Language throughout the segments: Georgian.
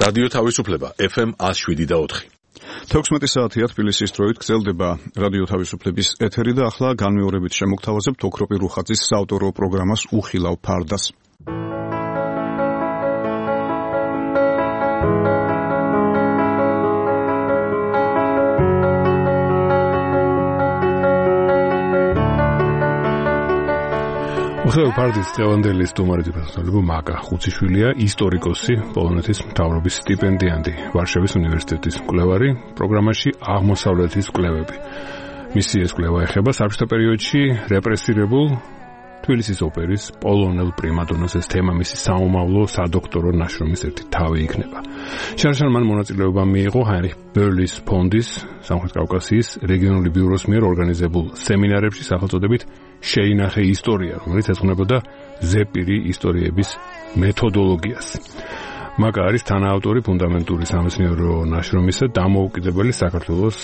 რადიო თავისუფლება FM 107.4. 16 საათია თბილისის დროით გრძელდება რადიო თავისუფლების ეთერი და ახლა განმეორებით შემოგთავაზებთ ოქროპირ რუხაძის საავტორო პროგრამას უხილავ ფარდას. უხილავ ფარდის დღევანდელი სტუმარი მაკა ხუციშვილია, ისტორიკოსი, პოლონეთის მთავრობის სტიპენდიანტი, ვარშავის უნივერსიტეტის მკვლევარი, პროგრამაში აღმოსავლეთის კვლევები. მისი ეს კვლევა ეხება საბჭოთა პერიოდში რეპრესირებულ თბილისის ოპერის პოლონელ პრიმადონას. ეს თემა მისი საომავლო სადოქტორო ნაშრომის ერთი თავი იქნება. შარშან მან მონაწილეობა მიიღო ჰაინრიხ ბერლის ფონდის სამხრეთ კავკასიის რეგიონული ბიუროს მიერ ორგანიზებულ სემინარებში სახელწოდებით შეინახე ისტორია, რომელიც ეძღვნებოდა ზეპირი ისტორიების მეთოდოლოგიას. მაკა არის თანაავტორი ფუნდამენტური სამეცნიერო ნაშრომისა დამოუკიდებელი საქართველოს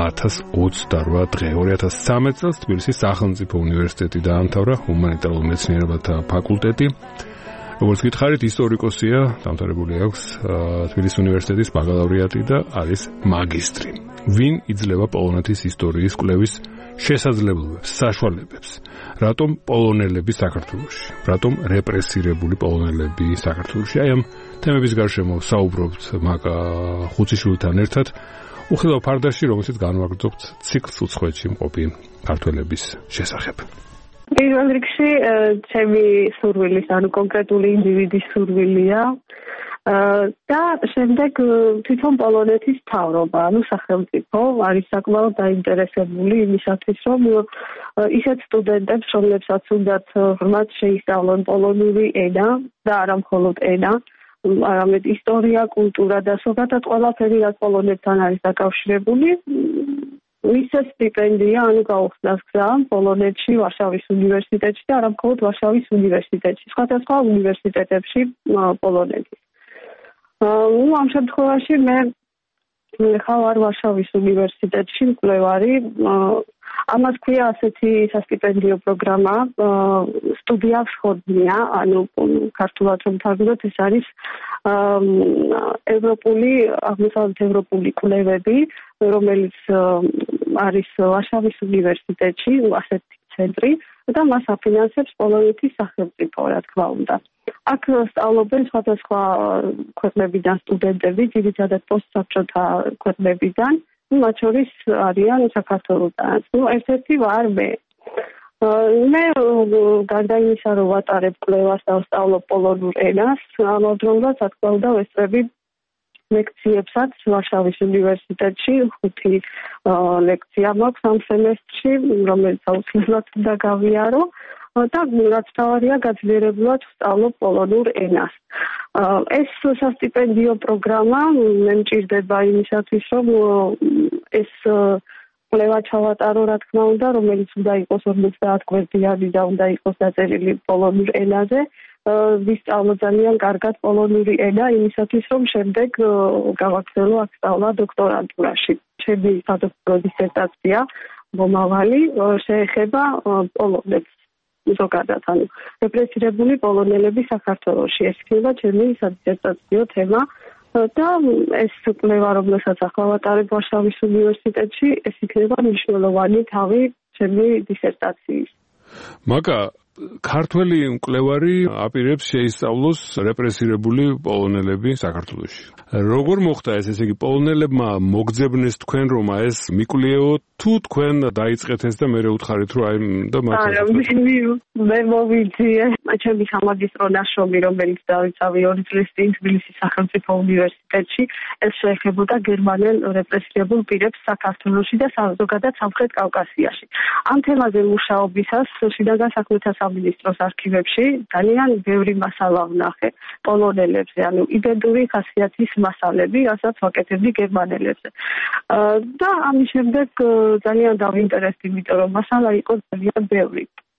1028 დღე. 2013 წელს თბილისის სახელმწიფო უნივერსიტეტი დაამთავრა ჰუმანიტარულ მეცნიერებათა ფაკულტეტი. როგორც გითხარით, ისტორიკოსია, დამთავრებული აქვს თბილისის უნივერსიტეტის ბაკალავრიატი და არის მაგისტრი. ვინ იძლევა პოლონეთის ისტორიის კვლევის შესაძლებლობებს, საშუალებებს? რატომ პოლონელები საქართველოში? რატომ რეპრესირებული პოლონელები საქართველოში? აი ამ თემების გარშემო საუბრობთ მაკა ხუციშვილთან ერთად უხილავ ფარდაში, რომელშიც განვაგრძობთ ციკლს უცხოეთში მყოფი ქართველების შესახებ. პირველ რიგში ჩემი სურვილის, ანუ კონკრეტული ინდივიდის სურვილია და შემდეგ თვითონ პოლონეთის მთავრობა, ანუ სახელმწიფო არის საკმაოდ დაინტერესებული იმისათვის, რომ ისეთ სტუდენტებს, რომლებსაც უნდათ ღრმად შეისწავლონ პოლონური ენა და არა მხოლოდ ენა, არამედ ისტორია, კულტურა და ზოგადად ყველაფერი, რაც პოლონეთთან არის დაკავშირებული, მისცეს სტიპენდია, ანუ გაუხსნას გზა პოლონეთში, ვარშავის უნივერსიტეტში და არა მხოლოდ ვარშავის უნივერსიტეტში, სხვადასხვა უნივერსიტეტებში პოლონეთის. ამ შემთხვევაში მე ხარ ვარშავის უნივერსიტეტში მკვლევარი. ამას ქვია ასეთი სასტიპენდიო პროგრამა სტუდია ვსხოდნია, ანუ ქართულად რომ თარგმნოთ, ეს არის ევროპული, აღმოსავლეთ ევროპული კვლევები, რომელიც არის ვარშავის უნივერსიტეტში, ასეთი ცენტრი და მას აფინანსებს პოლონეთის სახელმწიფო, რა თქმა უნდა. აქ სწავლობენ სხვადასხვა ქვეყნებიდან სტუდენტები, ძირითადად პოსტსაბჭოთა ქვეყნებიდან, მათ შორის არიან საქართველოდანაც. ერთ-ერთი ვარ მე. მე გარდა იმისა, რომ ვატარებ კვლევას და ვსწავლობ პოლონურ ენას, ამავდროულად საკმაოდ ვესწრები ლექციებსაც ვარშავის უნივერსიტეტში, 5 ლექცია მაქვს ამ სემესტრში, რომელიც აუცილებლად უნდა გავიარო. და რაც თავარია გაძლიერებულად ვსწავლობ პოლონურ ენას. ეს სასტიპენდიო პროგრამა მე მჭირდება იმისათვის, რომ ეს კვლევა ჩავატარო, რა თქმა უნდა, რომელიც უნდა იყოს 50 გვერდიანი და უნდა იყოს დაწერილი პოლონურ ენაზე. ვისწავლო ძალიან კარგად პოლონური ენა იმისათვის, რომ შემდეგ გავაგრძელო აქ სწავლა დოქტორანტურაში. ჩემი სადოქტორო დისერტაცია მომავალი შეეხება პოლონეთს. ზოგადად, ანუ რეპრესირებული პოლონელები საქართველოში. ეს იქნება ჩემი სადისერტაციო თემა და ეს კვლევა, რომელსაც ახლა ვატარებ ვარშავის უნივერსიტეტში, ეს იქნება მნიშვნელოვანი თავი ჩემი დისერტაციის. მაკა ქართველი მკვლევარი აპირებს შეისწავლოს რეპრესირებული პოლონელები საქართველოში. როგორ მოხდა ეს, ესე იგი პოლონელებმა მოგძებნეს თქვენ, რომ ეს მიკვლეოთ, თუ თქვენ დაიწყეთ ეს და მე უთხარით, რომ აი და არა, მე მოვიძიე. ჩემი სამაგისტრო ნაშრომი, რომელიც დავიცავი 2 წლის წინ თბილისის სახელმწიფო უნივერსიტეტში, ეს შეეხებოდა გერმანელ რეპრესირებულ პირებს საქართველოში და ზოგადად სამხრეთ კავკასიაში. ამ თემაზე მუშაობისას შინაგან საქმეთა სამინისტროს არქივებში ძალიან ბევრი მასალა ვნახე პოლონელებზე, ანუ იდენტური ხასიათის მასალები, რასაც ვაკეთებდი გერმანელებზე. და ამის შემდეგ ძალიან დავინტერესდი, იმიტომ რომ მასალა იყო ძალიან ბევრი.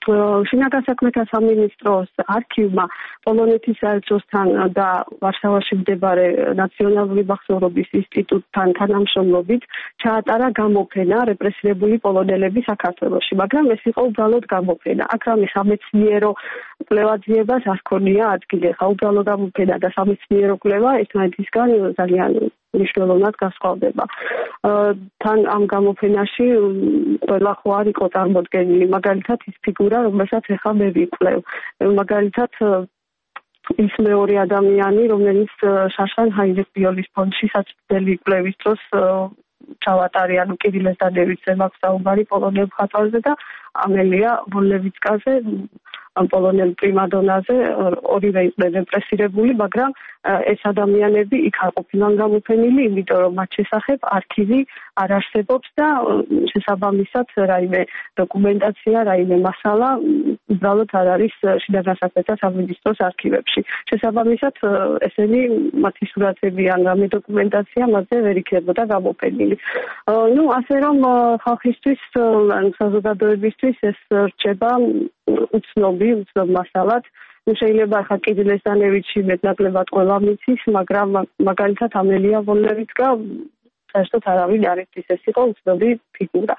შინაგან საქმეთა სამინისტროს არქივმა პოლონეთის საელჩოსთან და ვარშავაში მდებარე ნაციონალური მახსოვრობის ინსტიტუტთან თანამშრომლობით ჩაატარა გამოფენა რეპრესირებული პოლონელები საქართველოში, მაგრამ ეს იყო უბრალოდ გამოფენა. აქ რამე სამეცნიერო კვლევაძიებას არ ჰქონია ადგილი. ხა უბრალო გამოფენა და სამეცნიერო კვლევა ერთმანეთისგან ძალიან მნიშვნელოვნად განსხვავდება. თან ამ გამოფენაში ყველა ხო არ იყო წარმოდგენილი, მაგალითად ის ფიგურა, რომელსაც ეხლა მე ვიკვლევ. მაგალითად ის მეორე ადამიანი, რომელიც შაშან ჰაინრიხ-ბიოლის ფონდში საწვრთნელი კვლევის დროს ჩავატარე, ანუ კირილეს დანევითზე მაქვს საუბარი პოლონელ მხატვარზე და ამელია ვოლევიცკაზე, პოლონელ პრიმადონაზე, ორივე იყვნენ რეპრესირებული, მაგრამ ეს ადამიანები იქ არ ყოფილან გამოფენილი, იმიტომ რომ მათ შესახებ არქივი არ არსებობს და შესაბამისად რაიმე დოკუმენტაცია, რაიმე მასალა უბრალოდ არ არის შინაგან საქმეთა სამინისტროს არქივებში. შესაბამისად ესენი მათი სურათები ან რამე დოკუმენტაცია მასზე ვერ იქნებოდა გამოფენილი. ასე რომ ხალხისთვის ან საზოგადოებისთვის ეს რჩება უცნობ მასალად. შეიძლება ახლა კირილეს დანევითში მეტნაკლებად ყველა მიცის, მაგრამ მაგალითად ამელია ვოლევიცკა საერთოდ არავინ არ იცის, ეს იყო უცნობი ფიგურა.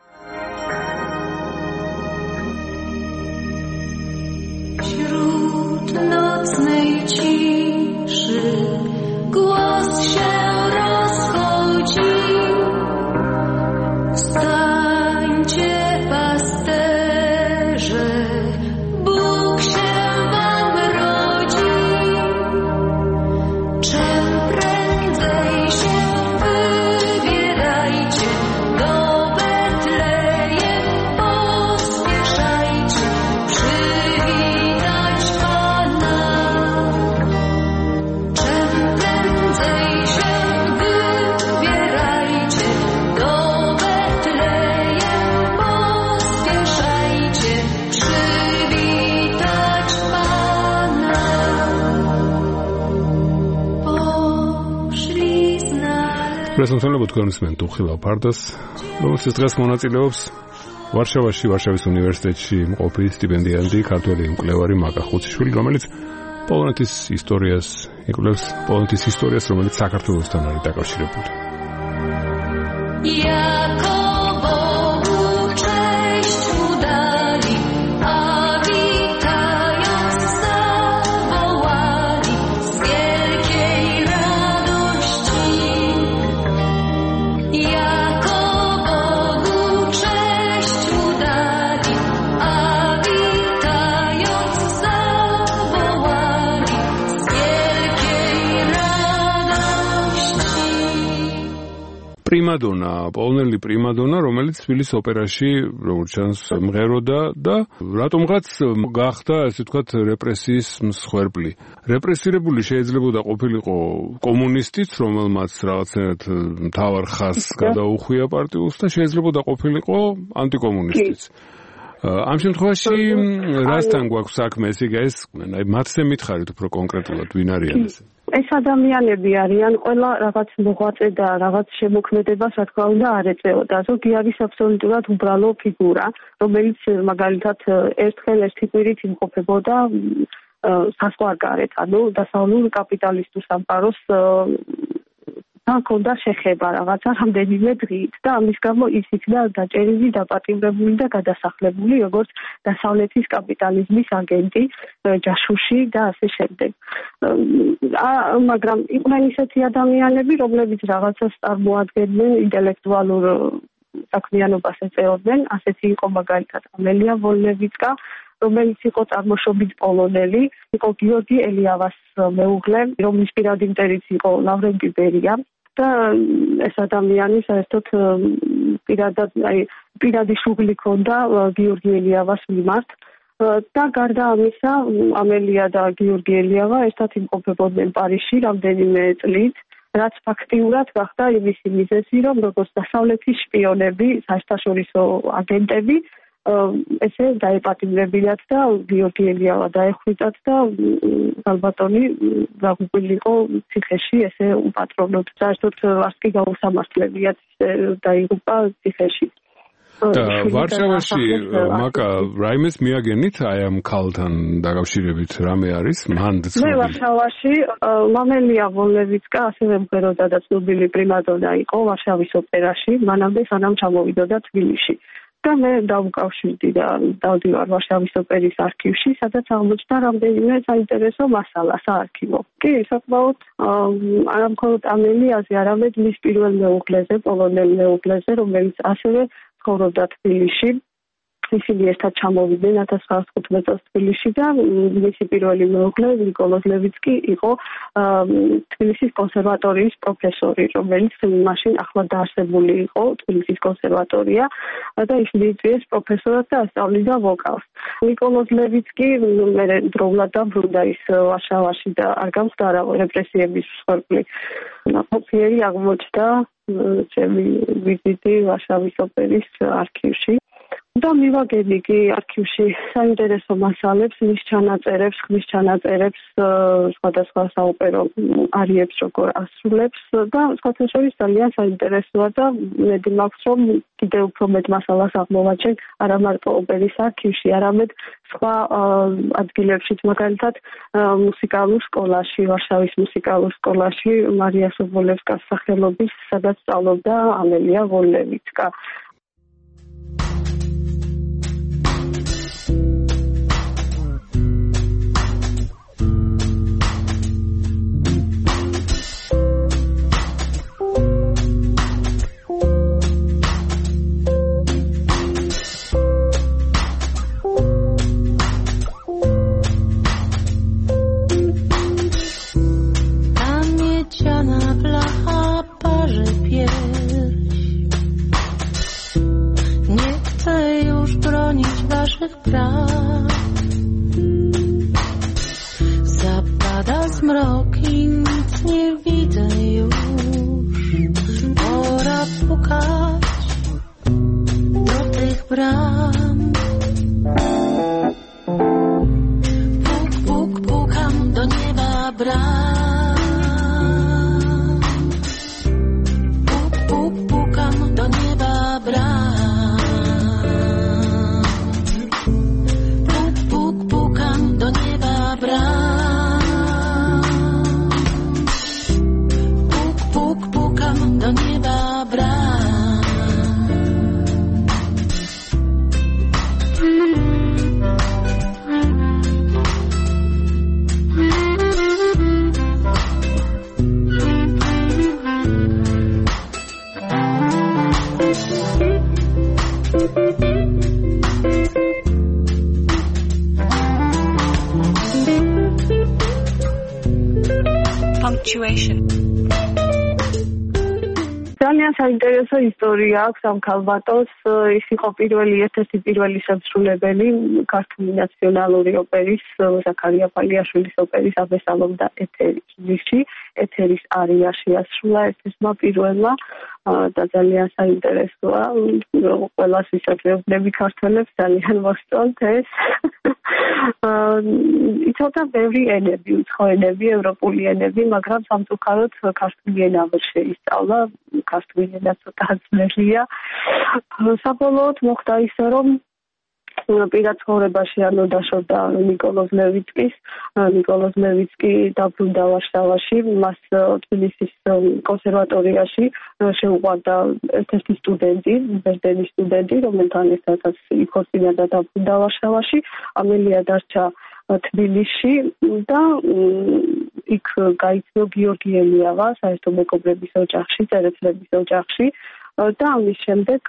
Wśród nocnej ciszy głos się rozchodzi. Wstańcie, pasterze, Bóg się wam rodzi. Czym prędzej się wybierajcie, do Betlejem pospieszajcie, przywitać Pana. Czym prędzej się wybierajcie, do Betlejem pospieszajcie, przywitać Pana. Poszli znaleźć. პრესონსონლებო თქვენს მენ ტუხილავ ფარდას, რომელსაც დღეს მონაწილეობს ვარშავის უნივერსიტეტში მყოფი სტიპენდიანტი, ქართველი მკვლევარი მაკა ხუციშვილი, რომელიც პოლონეთის ისტორიას იკვლევს, პოლონეთის ისტორიას, რომელიც საქართველოსთან არის დაკავშირებული. Jakobowu cześć udali, a witając zawołali z wielkiej radości. Jakobowu cześć udali, a witając zawołali z wielkiej radości. პრიმადონა, პოლონელი პრიმადონა, რომელიც თბილისის ოპერაში, როგორც ჩანს, მღეროდა და რატომღაც გახდა, ასე ვთქვათ, რეპრესიის მსხვერპლი. რეპრესირებული შეიძლებოდა ყოფილიყო კომუნისტიც, რომელმაც რაღაცნაირად მთავარ ხაზს გადაუხვია პარტიულს და შეიძლებოდა ყოფილიყო ანტიკომუნისტიც. ამ შემთხვევაში რასთან გვაქვს საქმე, ესე იგი ეს, აი მათზე მითხარით უფრო კონკრეტულად ვინ არიან ეს? ეს ადამიანები არიან ყველა რაღაც მოღვაწე და რაღაც შემოქმედებას, რა თქმა უნდა, არ ეწეოდა. ზოგი არის აბსოლუტურად უბრალო ფიგურა, რომელიც მაგალითად ერთხელ ერთი კვირით იმყოფებოდა საზღვარგარეთ, ანუ დასავლურ კაპიტალისტურ სამყაროს ჰქონდა შეხება რაღაცა რამდენიმე დღით და ამის გამო ის იქნა დაჭერილი, დაპატიმრებული და გადასახლებული როგორც დასავლეთის კაპიტალიზმის აგენტი, ჯაშუში და ასე შემდეგ. მაგრამ იყვნენ ისეთი ადამიანები, რომლებიც რაღაცას წარმოადგენდნენ, ინტელექტუალურ საქმიანობას ეწეოდნენ, ასეთი იყო მაგალითად ამელია ვოლევიცკა, რომელიც იყო წარმოშობით პოლონელი, იყო გიორგი ელიავას მეუღლე, რომლის პირადი მტერიც იყო ლავრენტი ბერია. და ეს ადამიანი საერთოდ პირადი შუღლი ჰქონდა გიორგი ელიავას მიმართ და გარდა ამისა ამელია და გიორგი ელიავა ერთად იმყოფებოდნენ პარიზში რამდენიმე წლით, რაც ფაქტიურად გახდა იმისი მიზეზი, რომ როგორც დასავლეთის შპიონები, საერთაშორისო აგენტები ესე დაეპატიმრებინათ და გიორგი ელიავა დაეხვიტათ და ალბათონი დაგუყილიყო ციხეში ესე უპატრონოდ. საერთოდ არც კი გაუსამართლებიათ დაიღუპა ციხეში. და ვარშავაში მაკა რაიმეს მიაგენით აი ამ ქალთან დაკავშირებით რამე არის მან მე ვარშავაში მამელია ვოლევიცკა ასევე მღეროდა და ცნობილი პრიმადონა იყო ვარშავის ოპერაში მანამდე სანამ ჩამოვიდოდა თბილისში და მე დავუკავშირდი და დავდივარ ვარშავის ოპერის არქივში სადაც აღმოჩნდა რამდენიმე საინტერესო მასალა საარქივო კი საკმაოდ არა მხოლოდ ამელიაზე არამედ მის პირველ მეუღლეზე პოლონელ მეუღლეზე რომელიც ასევე ცხოვრობდა თბილისში ისინი ერთად ჩამოვიდნენ 1915 წელს თბილისში და მისი პირველი მეუღლე ნიკოლოზ ლევიცკი იყო თბილისის კონსერვატორიის პროფესორი, რომელიც მაშინ ახლად დაარსებული იყო თბილისის კონსერვატორია და ის მიიწვიეს პროფესორად და ასწავლიდა ვოკალს. ნიკოლოზ ლევიცკი მერე დროულად დაბრუნდა ის ვარშავაში და არ გამხდარა რეპრესიების მსხვერპლი. ნაყოფიერი აღმოჩნდა ჩემი ვიზიტი ვარშავის ოპერის არქივში. და მივაგები კი არქივში საინტერესო მასალებს, მის ჩანაწერებს, სხვადასხვა საოპერო არიებს როგორ ასრულებს და სხვათა შორის ძალიან საინტერესოა და მედი მაქვს რომ კიდევ უფრო მეტ მასალას აღმოვაჩენ არა მარტო ოპერის არქივში, არამედ სხვა ადგილებშიც, მაგალითად მუსიკალურ სკოლაში, ვარშავის მუსიკალურ სკოლაში მარია სობოლევსკას სახელობის, სადაც სწავლობდა ამელია ვოლევიცკა. Zapada zmrok i nic nie widzę już. Pora pukać do tych bram. Puk, puk, pukam do nieba bram. Puk, puk, pukam do nieba bram. Punctuation. ძალიან საინტერესო ისტორია აქვს ამ ქალბატონს. ის იყო ერთ-ერთი პირველი შემსრულებელი ქართული ნაციონალური ოპერის ზაქარია ფალიაშვილის ოპერის აბესალომდა ეთერში, ეთერის არიაში ასრულა ერთ-ერთმა პირველმა და ძალიან საინტერესოა. ყველას ვისაუბრები ქართველებს ძალიან მოსწონთ ეს. იცოდა ბევრი ენები, უცხო ენები, ევროპული ენები, მაგრამ სამწუხაროდ ქართული ენა ვერ შეისწავლა, ქართული ენა ცოტა ძნელია. საბოლოოდ მოხდა ისე, რომ პირად ცხოვრებაში დაშორდა ნიკოლოზ ლევიცკი დაბრუნდა ვარშავაში, მას თბილისის კონსერვატორიაში შეუყვარდა ერთ-ერთი სტუდენტი, ბერძენი სტუდენტი, რომელთან ერთადაც იქორწინა და დაბრუნდა ვარშავაში. ამელია დარჩა თბილისში და იქ გაიცნო გიორგი ელიავა საერთო მეგობრების ოჯახში, წერეთლების ოჯახში და ამის შემდეგ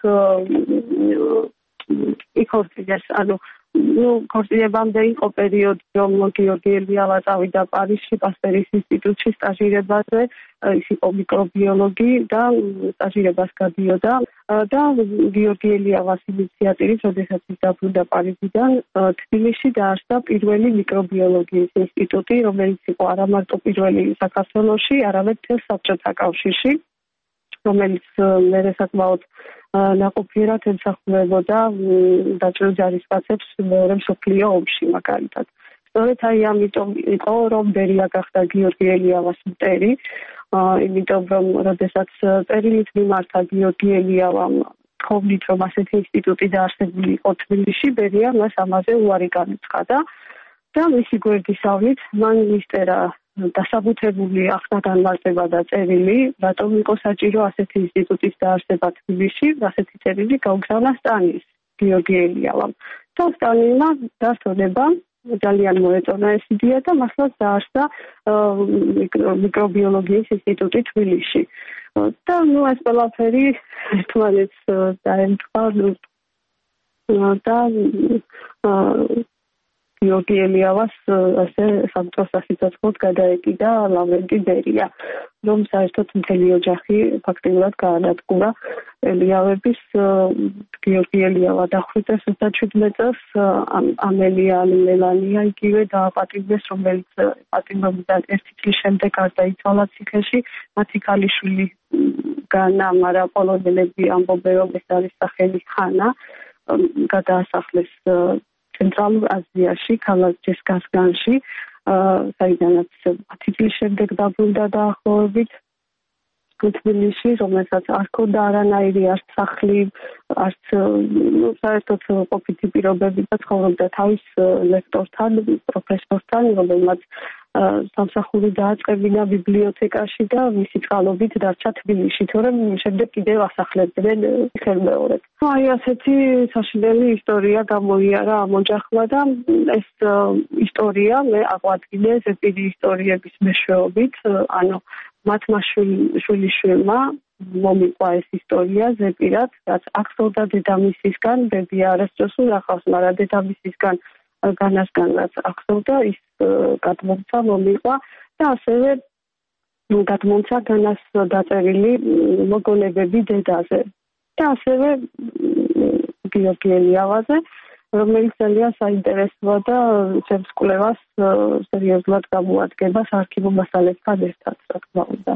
იქორწინეს, ქორწინებამდე იყო პერიოდი, რომ გიორგი ელიავა წავიდა პარიზში პასტერის ინსტიტუტში სტაჟირებაზე, ის იყო მიკრობიოლოგი და სტაჟირებას გადიოდა და გიორგი ელიავას ინიციატივით, როდესაც ის დაბრუნდა პარიზიდან, თბილისში დაარსდა პირველი მიკრობიოლოგიის ინსტიტუტი, რომელიც იყო არა მარტო პირველი საქართველოში, არამედ მთელ საბჭოთა კავშირში, რომელიც მერე საკმაოდ ნაყოფიერად ემსახურებოდა დაჭრილ ჯარისკაცებს მეორე მსოფლიო ომში მაგალითად. სწორედ ამიტომ იყო, რომ ბერია გახდა გიორგი ელიავას მტერი, იმიტომ რომ როდესაც წერილით მიმართა გიორგი ელიავამ თხოვნით, რომ ასეთი ინსტიტუტი დაარსებული იყო თბილისში, ბერია მას ამაზე უარი განუცხადა და მისი გვერდისავლით მან მისწერა დასაბუთებული ახლა განმარტება და წერილი, რატომ იყო საჭირო ასეთი ინსტიტუტის დაარსება თბილისში, ასეთი წერილი გაუგზავნა სტალინის გიორგი ელიავამ. და სტალინმა დასწონება ძალიან მოეწონა ეს იდეა და მართლაც დაარსდა მიკრობიოლოგიის ინსტიტუტი თბილისში. და ეს ყველაფერი ერთმანეთს დაემთხვა და გიორგი ელიავას ასე სამწოს სასიცოცხლოდ გადაეკიდა ლავრენტი ბერია, რომ საერთოდ მთელი ოჯახი ფაქტიურად გაანადგურა. ელიავების გიორგი ელიავა დახვრიტეს 27 წელს, ამელია მელანია იგივე დააპატიმრეს, რომელიც პატიმრობიდან 1 წლის შემდეგ გარდაიცვალა ციხეში. მათი ქალიშვილი განა, მაგრამ პოლონელები ამბობენ, რომ ეს არის სახელი ხანა, გადაასახლეს ცენტრალურ აზიაში, ქალაქ ჯესკასგანში, საიდანაც 10 წლის შემდეგ დაბრუნდა დაახლოებით თბილისში, რომელსაც არ ჰქონდა არანაირი არც სახლი, არც საერთოდ ყოფითი პირობები და ცხოვრობდა თავის ლექტორთან, პროფესორთან, რომელმაც სამსახური დააწყებინა ბიბლიოთეკაში და მისი წყალობით დარჩა თბილისში, თორემ შემდეგ კიდევ ასახლებდნენ ხელმეორედ. აი ასეთი საშინელი ისტორია გამოიარა ამ ოჯახმა და ეს ისტორია მე აღვადგინე ზეპირი ისტორიების მეშვეობით, ანუ მათმა შვილიშვილმა მომიყვა ეს ისტორია ზეპირად, რაც ახსოვდა დედამისისგან, ბებია არასდროს უახავს, მაგრამ დედამისისგან განასგან რაც ახსოვდა, ის გადმომცა მომიყვა და ასევე გადმომცა განას დაწერილი მოგონებები დედაზე და ასევე გიორგი ელიავაზე, რომელიც ძალიან საინტერესოა და ჩემს კვლევას სერიოზულად გამოადგება საარქივო მასალებთან ერთად, რა თქმა უნდა.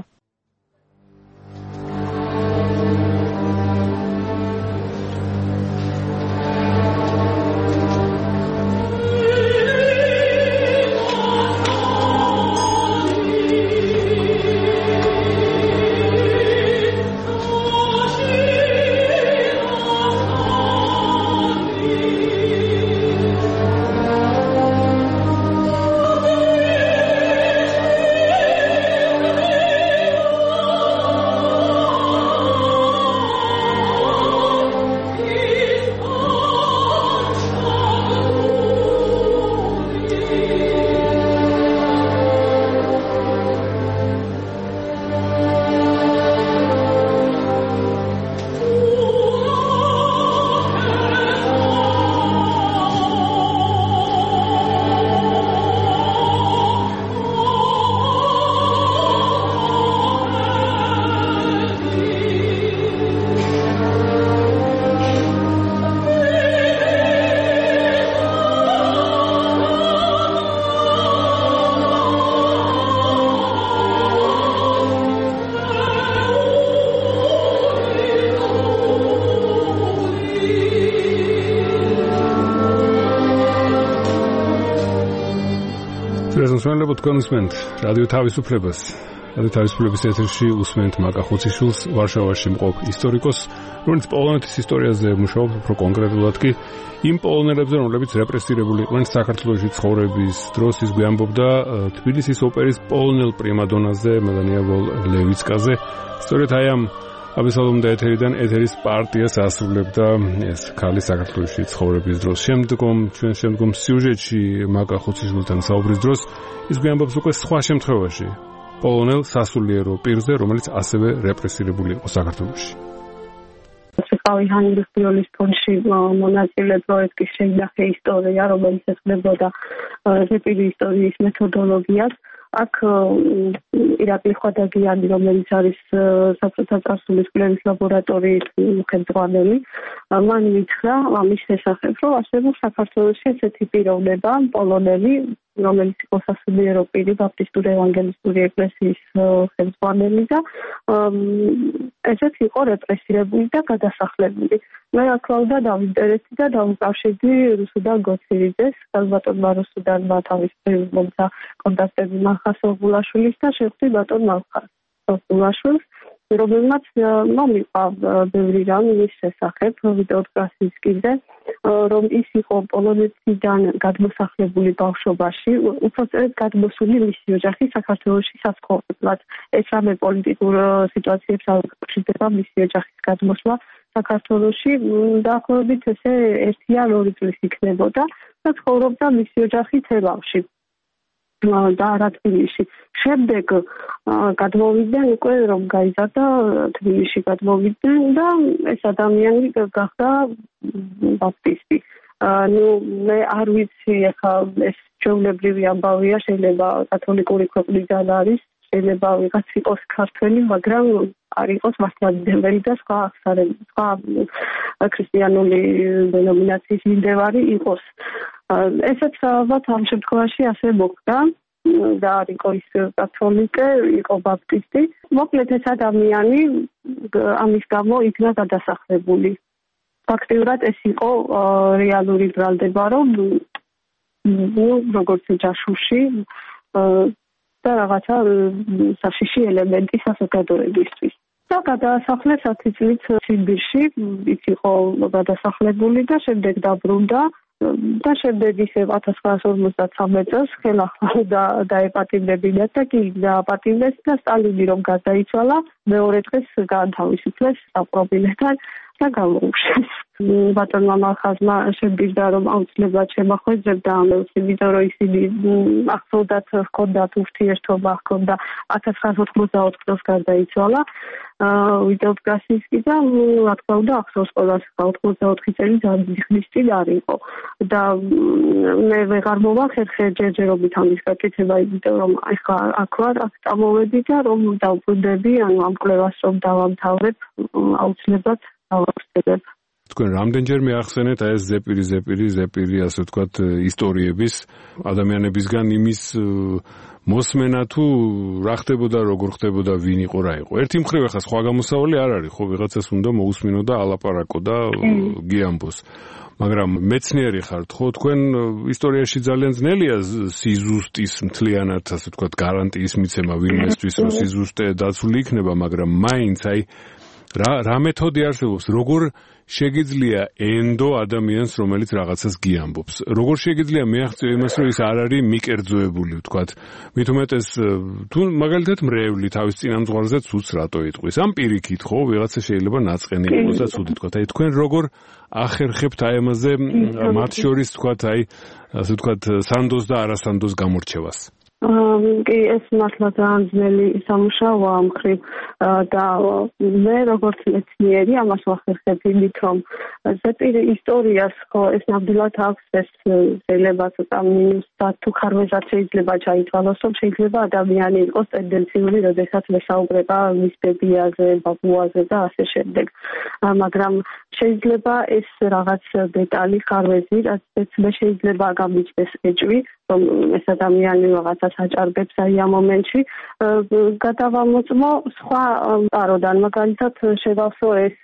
მსმენელებო, თქვენ უსმენთ რადიო თავისუფლებას. რადიო თავისუფლების ეთერში უსმენთ მაკა ხუციშვილს, ვარშავაში მყოფ ისტორიკოსს, რომელიც პოლონეთის ისტორიაზე მუშაობს, უფრო კონკრეტულად კი იმ პოლონელებზე, რომლებიც რეპრესირებული იყვნენ საქართველოში ცხოვრების დროს. ის გვიამბობდა თბილისის ოპერის პოლონელ პრიმადონაზე, მელანია ლევიცკაზე. სწორედ აი ამ აბესალომდა ეთერიდან ეთერის პარტიას ასრულებდა ეს ქალი საქართველოში ცხოვრების დროს. შემდგომ სიუჟეტში მაკა ხუციშვილთან საუბრის დროს ის გვიამბობს უკვე სხვა შემთხვევაში პოლონელ სასულიერო პირზე, რომელიც ასევე რეპრესირებული იყო საქართველოში. ციხავი ჰაინრიხ ბიოლის ფონდში მონაწილე პროექტის შეინახე ისტორია, რომელიც ეხებოდა ზეპირი ისტორიის მეთოდოლოგიას. აქ ირაკლი ხვადაგიანი, რომელიც არის საბჭოთა წარსულის კვლევის ლაბორატორიის ხელმძღვანელი, მან მითხრა ამის შესახებ, რომ არსებობს საქართველოში ესეთი პიროვნება, პოლონელი, რომელიც იყო სასულიერო პირი ბაპტისტური ევანგელისტური ეკლესიის ხელმძღვანელი და ესეც იყო რეპრესირებული და გადასახლებული. მე აკლავდა დავინტერესდი და დავუკავშირდი რუსუდან გოცირიძეს, ბატონმა რუსუდანმა თავის მომცა კონტაქტები მახას ოგულაშვილის და შეხვდი ბატონ მახას ოგულაშვილს რომელმაც მომიყვა ბევრი რამ მის შესახებ ვიტოვკრასისკიზე, რომ ის იყო პოლონეთიდან გადმოსახლებული ბავშვობაში, უпростоრად გადმოსული მისი ოჯახი საქართველოში საცხოვრებლად. ეს რამე პოლიტიკურ სიტუაციებს აუკავშირდება მისი ოჯახის გადმოსვლა საქართველოში, დაახლოებით ესე 1 ან 2 წლის იქნებოდა და ცხოვრობდა მისი ოჯახი თელავში. და არა თბილისში. შემდეგ გადმოვიდნენ უკვე რომ გაიზარდა თბილისში გადმოვიდნენ და ეს ადამიანი გახდა ბაპტისტი. მე არ ვიცი ახლა ეს ჩვეულებრივი ამბავია, შეიძლება კათოლიკური ქვეყნიდან არის, შეიძლება ვიღაც იყოს ქართველი, მაგრამ არ იყოს მართლმადიდებელი და სხვა ქრისტიანული დენომინაციის მიმდევარი იყოს. ესეც ალბათ ამ შემთხვევაში ასე მოხდა და არ იყო ის კათოლიკე, იყო ბაპტისტი. მოკლედ ეს ადამიანი ამის გამო იქნა გადასახლებული. ფაქტიურად ეს იყო რეალური ბრალდება, რომ როგორც ჯაშუში და რაღაცა საშიში ელემენტი საზოგადოებისთვის. და გადაასახლეს 10 წლით სიბირში, ის იყო გადასახლებული და შემდეგ დაბრუნდა. და შემდეგ ისე 1953 წელს ხელახლა დაეპატიმრებინათ და კი დააპატიმრეს და სტალინი რომ გარდაიცვალა, მეორე დღეს გაანთავისუფლეს საპყრობილეთთან და გამოუშვეს. ბატონმა მალხაზმა შეμπირდა რომ აუცილებლად შემახვედრებდა ამელს, იმიტომ რომ ისინი ახლოდათ ჰქონდათ ურთიერთობა, ჰქონდა 1984 წელს გარდაიცვალა ვიტოვკრასისკი და რა თქმა უნდა ახსოვს ყველას 84 წელი ძალიან ხნის წინ არ იყო და მე ვეღარ მოვახერხე ჯერჯერობით ამის გაკეთება, იმიტომ რომ ახლა აქ ვარ, აქ წამოვედი და რომ დავბრუნდები, ანუ ამ კვლევას რომ დავამთავრებ, აუცილებლად დავახსენებ. თქვენ რამდენჯერმე ახსენეთ ეს ზეპირი, ასე ვთქვათ, ისტორიების ადამიანებისგან იმის მოსმენა თუ რა ხდებოდა, როგორ ხდებოდა, ვინ იყო, რა იყო. ერთი მხრივ ახლა სხვა გამოსავალი არ არის, ხო, ვიღაცას უნდა მოусმინო და ალაპარაკო და გიამბოს. მაგრამ მეცნიერი ხართ, ხო, თქვენ ისტორიაში ძალიან ძნელია სიზუსტის მთლიანად, ასე ვთქვათ, გარანტიის მიცემა ვინმესთვის, რომ სიზუსტე დაცული იქნება, მაგრამ მაინც აი რა მეთოდი არსებობს, როგორ შეგიძლია ენდო ადამიანს, რომელიც რაღაცას გიამბობს. როგორ შეგიძლია მეაღწიო იმას, რომ ის არ არის მიკერძოებული, ვთქვათ. მით უმეტეს თუ მაგალითად მრევლი თავის წინამძღვარზე ცუდს რატო იტყვის. ამ პირიქით, ხო, ვიღაცა შეიძლება ნაწყენი იყოს და ცუდი თქვათ. აი თქვენ როგორ ახერხებთ აი ამაზე მათ შორის, ვთქვათ, აი ასე ვთქვათ, სანდოს და არასანდოს გამორჩევას. კი, ეს მართლა ძალიან ძნელი სამუშაოა ამ მხრივ და მე როგორც მეცნიერი ამას ვახერხებ იმით, რომ ზეპირი ისტორიას ხო ეს ნამდვილად აქვს, ეს შეიძლება ცოტა მინუს და თუ ხარვეზად შეიძლება ჩაითვალოს, რომ შეიძლება ადამიანი იყოს ტენდენციური, როდესაც მესაუბრება მის ბებიაზე, ბაბუაზე და ასე შემდეგ. მაგრამ შეიძლება ეს რაღაც დეტალი ხარვეზი, რაც მე შეიძლება გამიჩნდეს ეჭვი, რომ ეს ადამიანი რაღაცას აჭარბებს აი ამ მომენტში, გადავამოწმო სხვა პაროდან, მაგალითად შევავსო ეს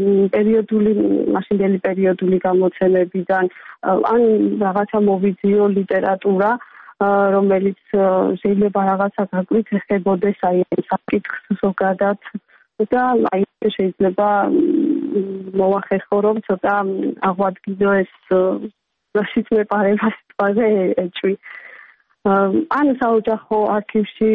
მაშინდელი პერიოდული გამოცემებიდან, ან რაღაცა მოვიძიო ლიტერატურა, რომელიც შეიძლება რაღაცა გაგვით ეხებოდეს აი საკითხს ზოგადად და აი შეიძლება მოვახერხო, რომ ცოტა აღვადგინო ეს რაშიც მეპარება სიტყვაზე ეჭვი. ან საოჯახო არქივში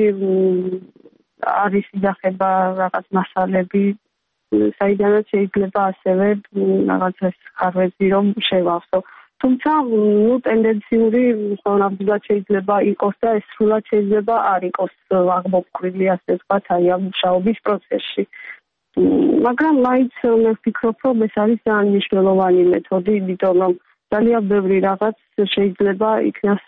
არის ინახება რაღაც მასალები, საიდანაც შეიძლება ასევე რაღაცას ხარვეზი რომ შევავსო. თუმცა ტენდენციური ნამდვილად შეიძლება იყოს და ეს სრულად შეიძლება არ იყოს აღმოფხვილი, ასე ვთქვათ, აი ამ მუშაობის პროცესში. მაგრამ მაინც მე ვფიქრობ, რომ ეს არის ძალიან მნიშვნელოვანი მეთოდი, იმიტომ რომ ძალიან ბევრი რაღაც შეიძლება იქნას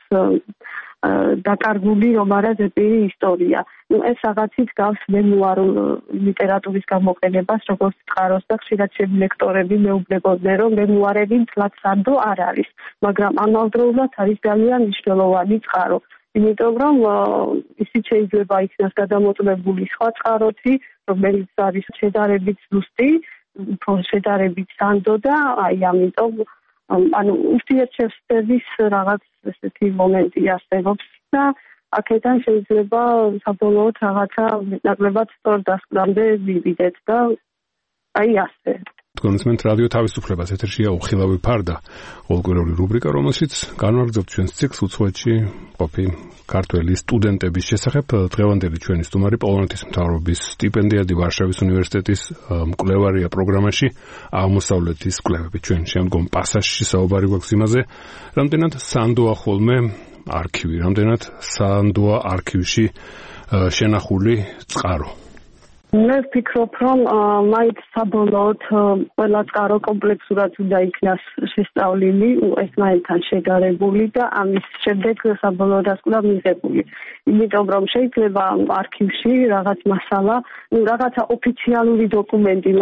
დაკარგული, რომ არა ზეპირი ისტორია. ეს რაღაცით გავს მემუარულ ლიტერატურის გამოყენებას, როგორც წყაროს და ხშირად ლექტორები მეუბნებოდნენ, რომ მემუარები მთლად სანდო არ არის, მაგრამ ამავდროულად არის ძალიან მნიშვნელოვანი წყარო. იმიტომ რომ ისიც შეიძლება იქნას გადამოწმებული სხვა წყაროთი, რომელიც არის შედარებით ზუსტი, შედარებით სანდო და აი ამიტომ ანუ ურთიერთშევსების რაღაც ესეთი მომენტი არსებობს და აქედან შეიძლება საბოლოოდ რაღაცა ნაკლებად სწორ დასკვნამდე მივიდეთ და აი ასე. თქვენს რადიო თავისუფლებას ეთერშია უხილავი ფარდა, ყოველკვირეული რუბრიკა, რომელშიც განვაგრძობთ ჩვენს ციკლს უცხოეთში ყოფი ქართველი სტუდენტების შესახებ. დღევანდელი ჩვენი სტუმარი პოლონეთის მთავრობის სტიპენდიადი ვარშავის უნივერსიტეტის მკვლევარია პროგრამაში აღმოსავლეთის კვლევები. ჩვენ შემდგომ პასაჟში საუბარი გვაქვს იმაზე, რამდენად სანდოა ხოლმე არქივი, რამდენად სანდოა არქივში შენახული წყარო. მე ვფიქრობ, რომ მაინც საბოლოოდ ყველა წყარო კომპლექსურად უნდა იქნას შესწავლილი, ეს მაინცთან შეგარებული და ამის შემდეგ საბოლოოდ დასკვნა მიღებული. იმიტომ რომ შეიძლება არქივში რაღაც მასალა, რაღაცა ოფიციალური დოკუმენტი,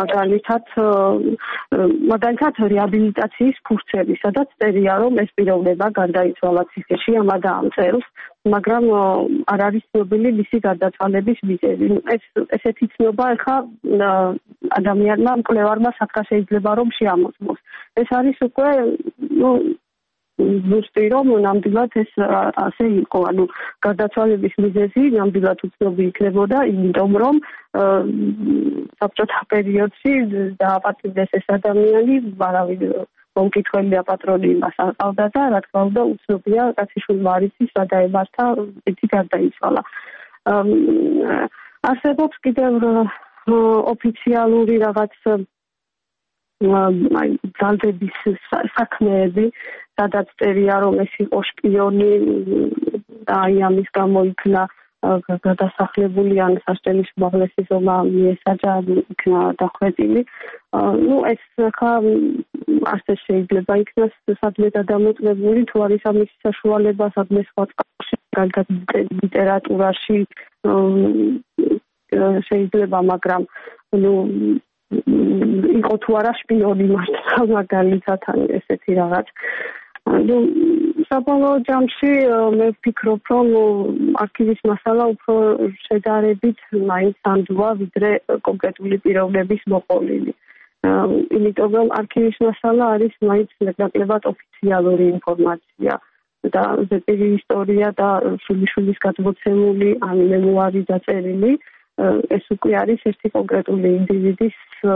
მაგალითად რეაბილიტაციის ფურცელი, სადაც წერია, რომ ეს პიროვნება გარდაიცვალა ციხეში ამ და ამ წელს, მაგრამ არ არის ცნობილი მისი გარდაცვალების მიზეზი. ესეთი ცნობა ახლა ადამიანმა, მკვლევარმა საქმე შეიძლება რომ შეამოწმოს. ეს არის უკვე ზუსტი რომ ნამდვილად ეს ასე იყო, ანუ გარდაცვალების მიზეზი ნამდვილად უცნობი იქნებოდა, იმიტომ რომ საბჭოთა პერიოდში დააპატიმრეს ეს ადამიანი, არავინ მომკითხველი აპატრონი მას არ ყავდა და რა თქმა უნდა უცნობია კაციშვილმა არ იცის რა დაემართა, იცი გარდაიცვალა. არსებობს კიდევ ოფიციალური რაღაც ძალდების საქმეები, სადაც წერია, რომ ეს იყო შპიონი და აი ამის გამო იქნა გადასახლებული ან სასჯელის უმაღლესი ზომა მიესაჯა, იქნა დახვეწილი. ეს ხა ასე შეიძლება იქნას სადმე გადამოწმებული, თუ არის ამის საშუალება სადმე სხვა ლიტერატურაში შეიძლება, მაგრამ იყო თუ არა შპიონი მართლა მაგალითად ესეთი რაღაც. საბოლოო ჯამში მე ვფიქრობ, რომ არქივის მასალა უფრო შედარებით მაინც სანდოა, ვიდრე კონკრეტული პიროვნების მოყოლილი. იმიტომ რომ არქივის მასალა არის მაინც ნაკლებად ოფიციალური ინფორმაცია და ზეპირი ისტორია და შვილიშვილის გადმოცემული ან მემუარი დაწერილი, ეს უკვე არის ერთი კონკრეტული ინდივიდის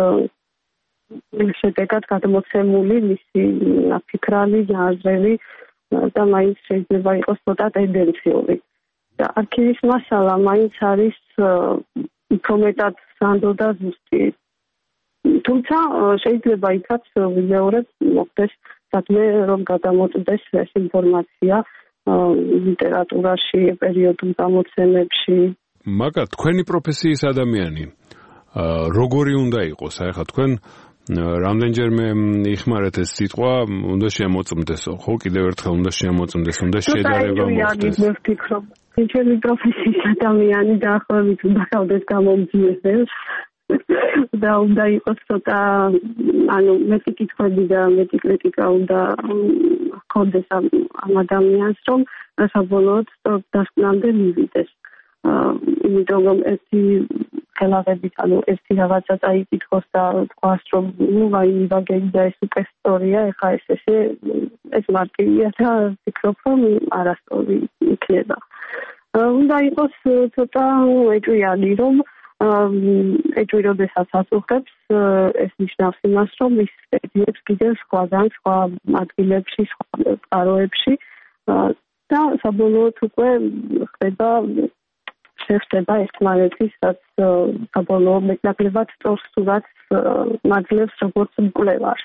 შედეგად გადმოცემული მისი ფიქრალი, აზრები და მაინც შეიძლება იყოს ცოტა ტენდენციური. და არქივის მასალა მაინც არის უფრო მეტად სანდო და ზუსტი. თუმცა შეიძლება იქაც ვიზეორებ მოხდეს სადმე რომ გადამოწდეს ეს ინფორმაცია ლიტერატურაში, პერიოდულ გამოცემებში. მაგა თქვენი პროფესიის ადამიანი როგორი უნდა იყოს? აი ხა თქვენ რამდენჯერმე იხმარეთ ეს სიტყვა, უნდა შემოწმდეს, ხო, კიდევ ერთხელ უნდა შემოწმდეს, უნდა შედარება მოხდეს. მე ვფიქრობ, ჩემი პროფესიის ადამიანი დაახლოებით უნდა გავდეს გამომძიებელს და უნდა იყოს ცოტა, ანუ მეტი კითხვები და მეტი კრიტიკა უნდა ჰქონდეს ამ ადამიანს, რომ საბოლოოდ დასკვნამდე მივიდეს. იმიტომ რომ ერთი ხელაღებით, ანუ ერთი რაღაცა წაიკითხოს და თქვას, რომ აი ვაგენი და ეს უკვე სწორია, ეხა ეს მარტივია და ვფიქრობ, რომ არასწორი იქნება. უნდა იყოს ცოტა ეჭვიანი, რომ ეჭვი როდესაც აწუხებს, ეს ნიშნავს იმას, რომ ის ეძიებს კიდევ სხვაგან, სხვა ადგილებში, სხვა წყაროებში და საბოლოოდ უკვე შეხება ერთმანეთის, რაც საბოლოოდ ნაკლებად სწორ სურათს მაძლევს როგორც მკვლევარს.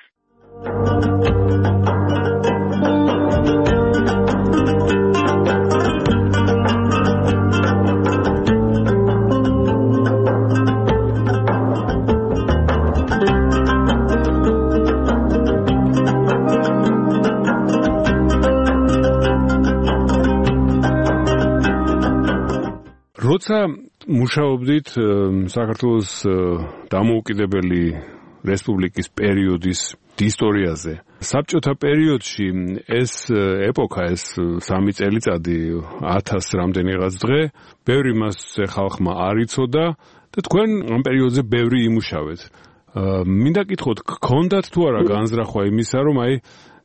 როცა მუშაობდით საქართველოს დამოუკიდებელი რესპუბლიკის პერიოდის ისტორიაზე, საბჭოთა პერიოდში ეს ეპოქა, ეს 3 წელიწადი 1000 რამდენიღაც დღე, ბევრი მასზე ხალხმა არ იცოდა და თქვენ ამ პერიოდზე ბევრი იმუშავეთ. მინდა გითხოთ, გქონდათ თუ არა განზრახვა იმისა, რომ აი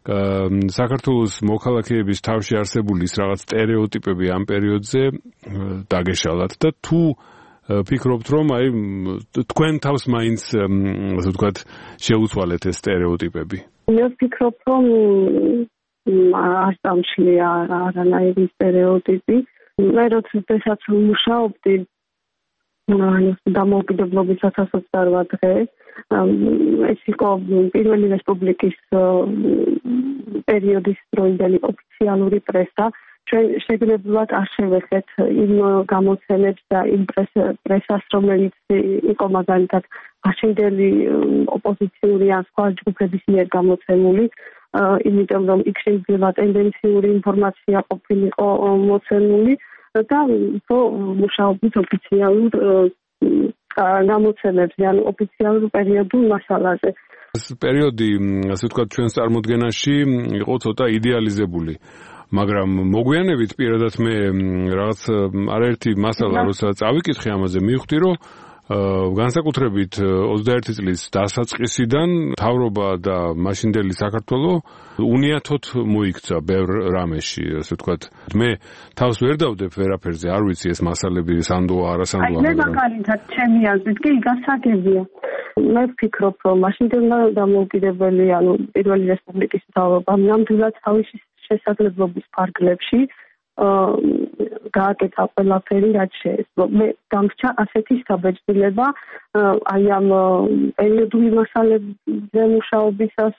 საქართველოს მოქალაქეების თავში არსებული ის რაღაც სტერეოტიპები ამ პერიოდზე დაგეშალათ და თუ ფიქრობთ რომ აი თქვენ თავს მაინც ასე ვთქვათ შეუცვალეთ ეს სტერეოტიპები? მე ვფიქრობ რომ არ დამშლია არანაირი სტერეოტიპი. მე როდესაც ვმუშაობდი დამოუკიდებლობის 128 დღე ეს იყო პირველი რესპუბლიკის პერიოდის დროინდელი ოფიციალური პრესა. ჩვენ შეგნებულად არ შევეხეთ იმ გამოცემებს და იმ პრესას, რომელიც იყო მაგალითად აშენდელი ოპოზიციური ან სხვა ჯგუფების მიერ გამოცემული, იმიტომ რომ იქ შეიძლება ტენდენციური ინფორმაცია ყოფილიყო მოცემული და მუშაობდით ოფიციალურ გამოცემებზე, ანუ ოფიციალურ პერიოდულ მასალაზე. ეს პერიოდი, ასე ვთქვათ, ჩვენს წარმოდგენაში იყო ცოტა იდეალიზებული. მაგრამ მოგვიანებით პირადად მე რაღაც არაერთი მასალა როცა წავიკითხე ამაზე მივხვდი რომ განსაკუთრებით 21 წლის დასაწყისიდან მთავრობა და მაშინდელი საქართველო უნიათოდ მოიქცა ბევრ რამეში, ასე ვთქვათ. მე თავს ვერ დავდებ ვერაფერზე, არ ვიცი ეს მასალები სანდოა არასანდოა. მე მაგალითად ჩემი აზრით კი გასაგებია. მე ვფიქრობ რომ მაშინდელმა დამოუკიდებელი, ანუ პირველი რესპუბლიკის მთავრობამ ნამდვილად თავისი შესაძლებლობის ფარგლებში გააკეთა ყველაფერი, რაც შეეძლო. მე დამრჩა ასეთი საბეჭდილება აი ამ პერიოდული მასალებზე მუშაობისას,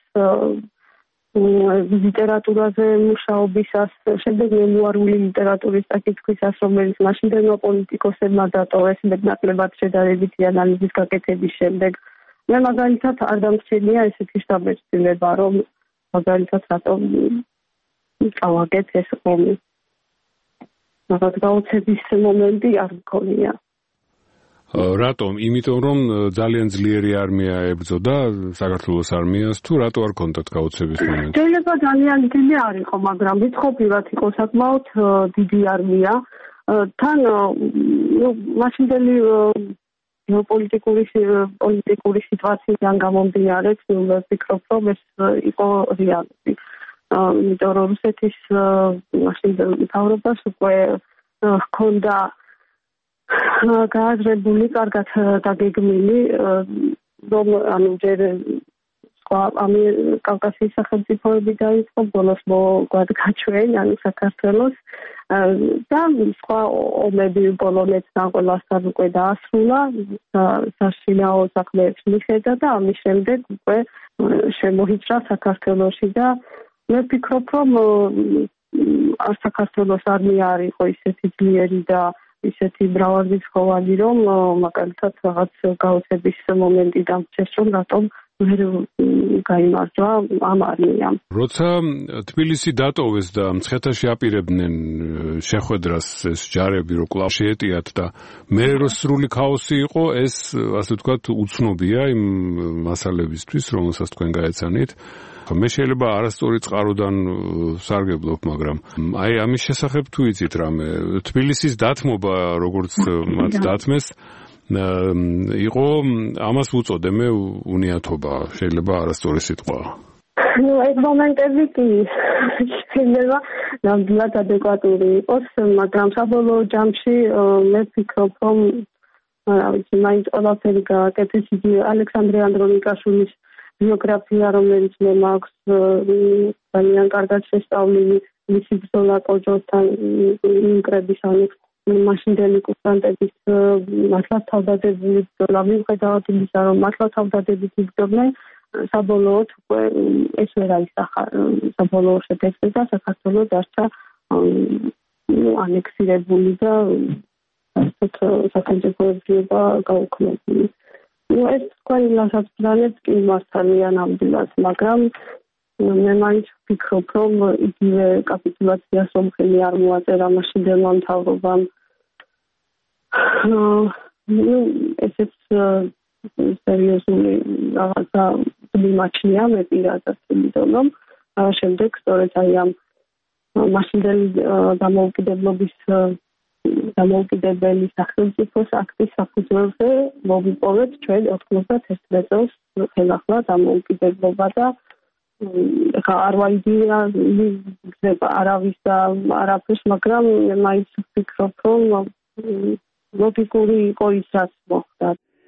ლიტერატურაზე მუშაობისას, შემდეგ მემუარული ლიტერატურის წაკითხვისას, რომელიც მაშინდელმა პოლიტიკოსებმა დატოვეს მეტნაკლებად შედარებითი ანალიზის გაკეთების შემდეგ. მე მაგალითად არ დამრჩენია ესეთი საბეჭდილება, რომ მაგალითად რატომ წავაგეთ ეს ომი. მაგრამ გაუცების მომენტი არ მქონია. რატომ? იმიტომ რომ ძალიან ძლიერი არმია ებრძოდა საქართველოს არმიას თუ რატო არ ქონდათ გაუცების მომენტი? შეიძლება ძალიან დიდი არ იყო, მაგრამ ვიტყობრივად იყო საკმაოდ დიდი არმია. თან მაშინდელი პოლიტიკური სიტუაციიდან გამომდინარე, ვფიქრობ, რომ ეს იყო რეალური. იმიტომ რომ რუსეთის მაშინდელ მთავრობას უკვე ჰქონდა გააზრებული, კარგად დაგეგმილი, რომ ანუ ჯერ სხვა კავკასიის სახელმწიფოები დაიწყო, ბოლოს მოგვადგაჩვენ, ანუ საქართველოს და სხვა ომები პოლონეთთან ყველასთან უკვე დაასრულა, საშინაო საქმეებს მიხედა და ამის შემდეგ უკვე შემოიჭრა საქართველოში და მე ვფიქრობ, რომ საქართველოს არმია არ იყო ისეთი ძლიერი და ისეთი მრავალრიცხოვანი, რომ მაგალითად რაღაც გაუცების მომენტი დამრჩეს, რომ რატომ ვერ გაიმარჯვა ამ არმიამ. როცა თბილისი დატოვეს და მცხეთაში აპირებდნენ შეხვედრას ეს ჯარები, რომ კვლავ შეეტიათ და მე რო სრული ქაოსი იყო, ეს ასე ვთქვათ უცნობია იმ მასალებისთვის, რომელსაც თქვენ გაეცანით. მე შეიძლება არასწორი წყაროდან სარგებლობ, მაგრამ აი ამის შესახებ თუ იცით რამე, თბილისის დათმობა, როგორც მათ დათმეს, იყო ამას უწოდე მე უნიათობა, შეიძლება არასწორი სიტყვა. ეს მომენტები კი შეიძლება ნამდვილად ადეკვატური იყოს, მაგრამ საბოლოო ჯამში მე ვფიქრობ, რომ რა ვიცი, მაინც ყველაფერი გააკეთეს. იგი ალექსანდრე ანდრონიკაშვილის ბიოგრაფია, რომელიც მე მაქვს ძალიან კარგად შესწავლილი, მისი ბრძოლა კოჯოსთან ინკრების ანუ მაშინდელი კურსანტების მართლაც თავდადებული ბრძოლა, მიუხედავად იმისა, რომ მართლაც თავდადებით იბრძოდნენ, საბოლოოდ უკვე ეს ვერ აისახა საბოლოო შედეგზე და საქართველო დარჩა ანექსირებული და სახელმწიფოებრიობა გაუქმებული. ეს თქვენი ლაშქრობებს კი მართალია ნამდვილად, მაგრამ მე მაინც ვფიქრობ, რომ იგივე კაპიტულაციას ომხელი არ მოაწერა მაშინდელმა მთავრობამ. ესეც სერიოზული რაღაცა მიმაჩნია მე პირადად, იმიტომ რომ შემდეგ სწორედ აი ამ მაშინდელი დამოუკიდებელი სახელმწიფოს აქტის საფუძველზე მოვიპოვეთ ჩვენ 91 წელს ხელახლა დამოუკიდებლობა და არ ვაიდია არავის და არაფერს, მაგრამ მაინც ვფიქრობ, რომ ლოგიკური იყო ის, რაც მოხდა.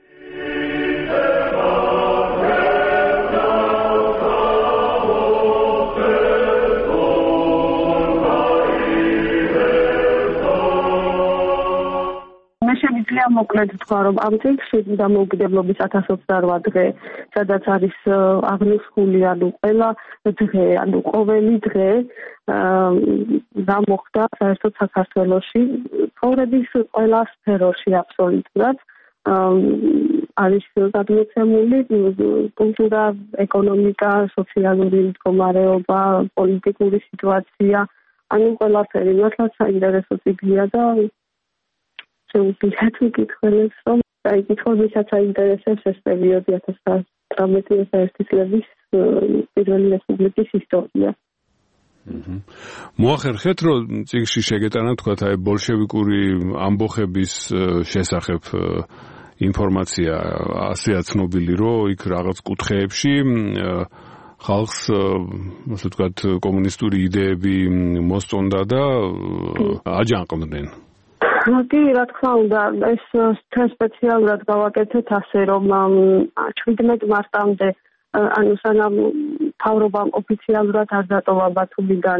შემიძლია მოკლედ თქვა, რომ ამ წიგნში დამოუკიდებლობის 1028 დღე, სადაც არის აღნიშნული, ანუ ყველა დღე, ანუ ყოველი დღე რა მოხდა საერთოდ საქართველოში, ცხოვრების ყველა სფეროში აბსოლუტურად არის გადმოცემული კულტურა, ეკონომიკა, სოციალური მდგომარეობა, პოლიტიკური სიტუაცია, ანუ ყველაფერი, მართლაც საინტერესო წიგნია და შეუძლიათ მკითხველებს, რომ კითხავისაც აინტერესებს ეს პერიოდი 1918 წლების პირველი რესპუბლიკის ისტორია. მოახერხეთ, რომ წიგნში შეგეტანა თქვათ აი ბოლშევიკური ამბოხების შესახებ ინფორმაცია ასეა ცნობილი, რომ იქ რაღაც კუთხეებში ხალხს, ასე ვთქვათ, კომუნისტური იდეები მოსწონდა და აჯანყდნენ. კი, რა თქმა უნდა, ეს სპეციალურად გავაკეთეთ ასე, რომ 17 მარტამდე, ანუ სანამ მთავრობამ ოფიციალურად არ დატოვა ბათუმიდან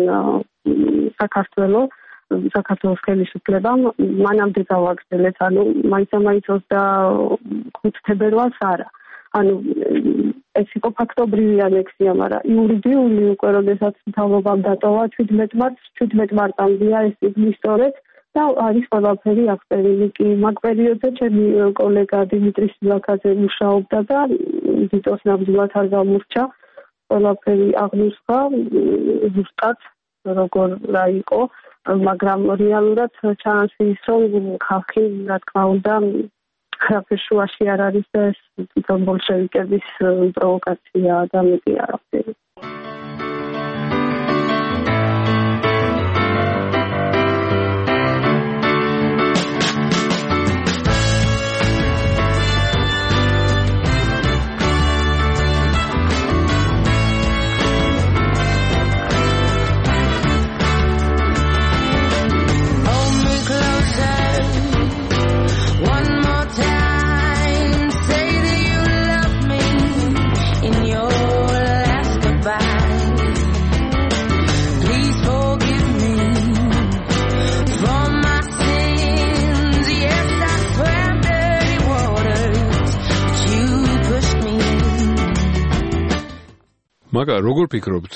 საქართველოს ხელისუფლებამ, მანამდე გავაგრძელეთ, ანუ მაინც 25 თებერვალს არა. ანუ ეს იყო ფაქტობრივი ანექსია, მაგრამ იურიდიული უკვე როდესაც მთავრობამ დატოვა 17 მარტამდეა ეს წიგნი სწორედ და არის ყველაფერი აღწერილი. კი მაგ პერიოდზე ჩემი კოლეგა დიმიტრი სილაქაძე მუშაობდა და ვიდეოს ნაბრძოლად არ გამორჩა. ყველაფერი აღნიშნა ზუსტად როგორ რა იყო, მაგრამ რეალურად ჩანს ის, რომ ხალხი რა თქმა უნდა არაფერ შუაში არ არის და ეს თვითონ ბოლშევიკების პროვოკაცია და მეტი არაფერი. მაგრამ როგორ ფიქრობთ,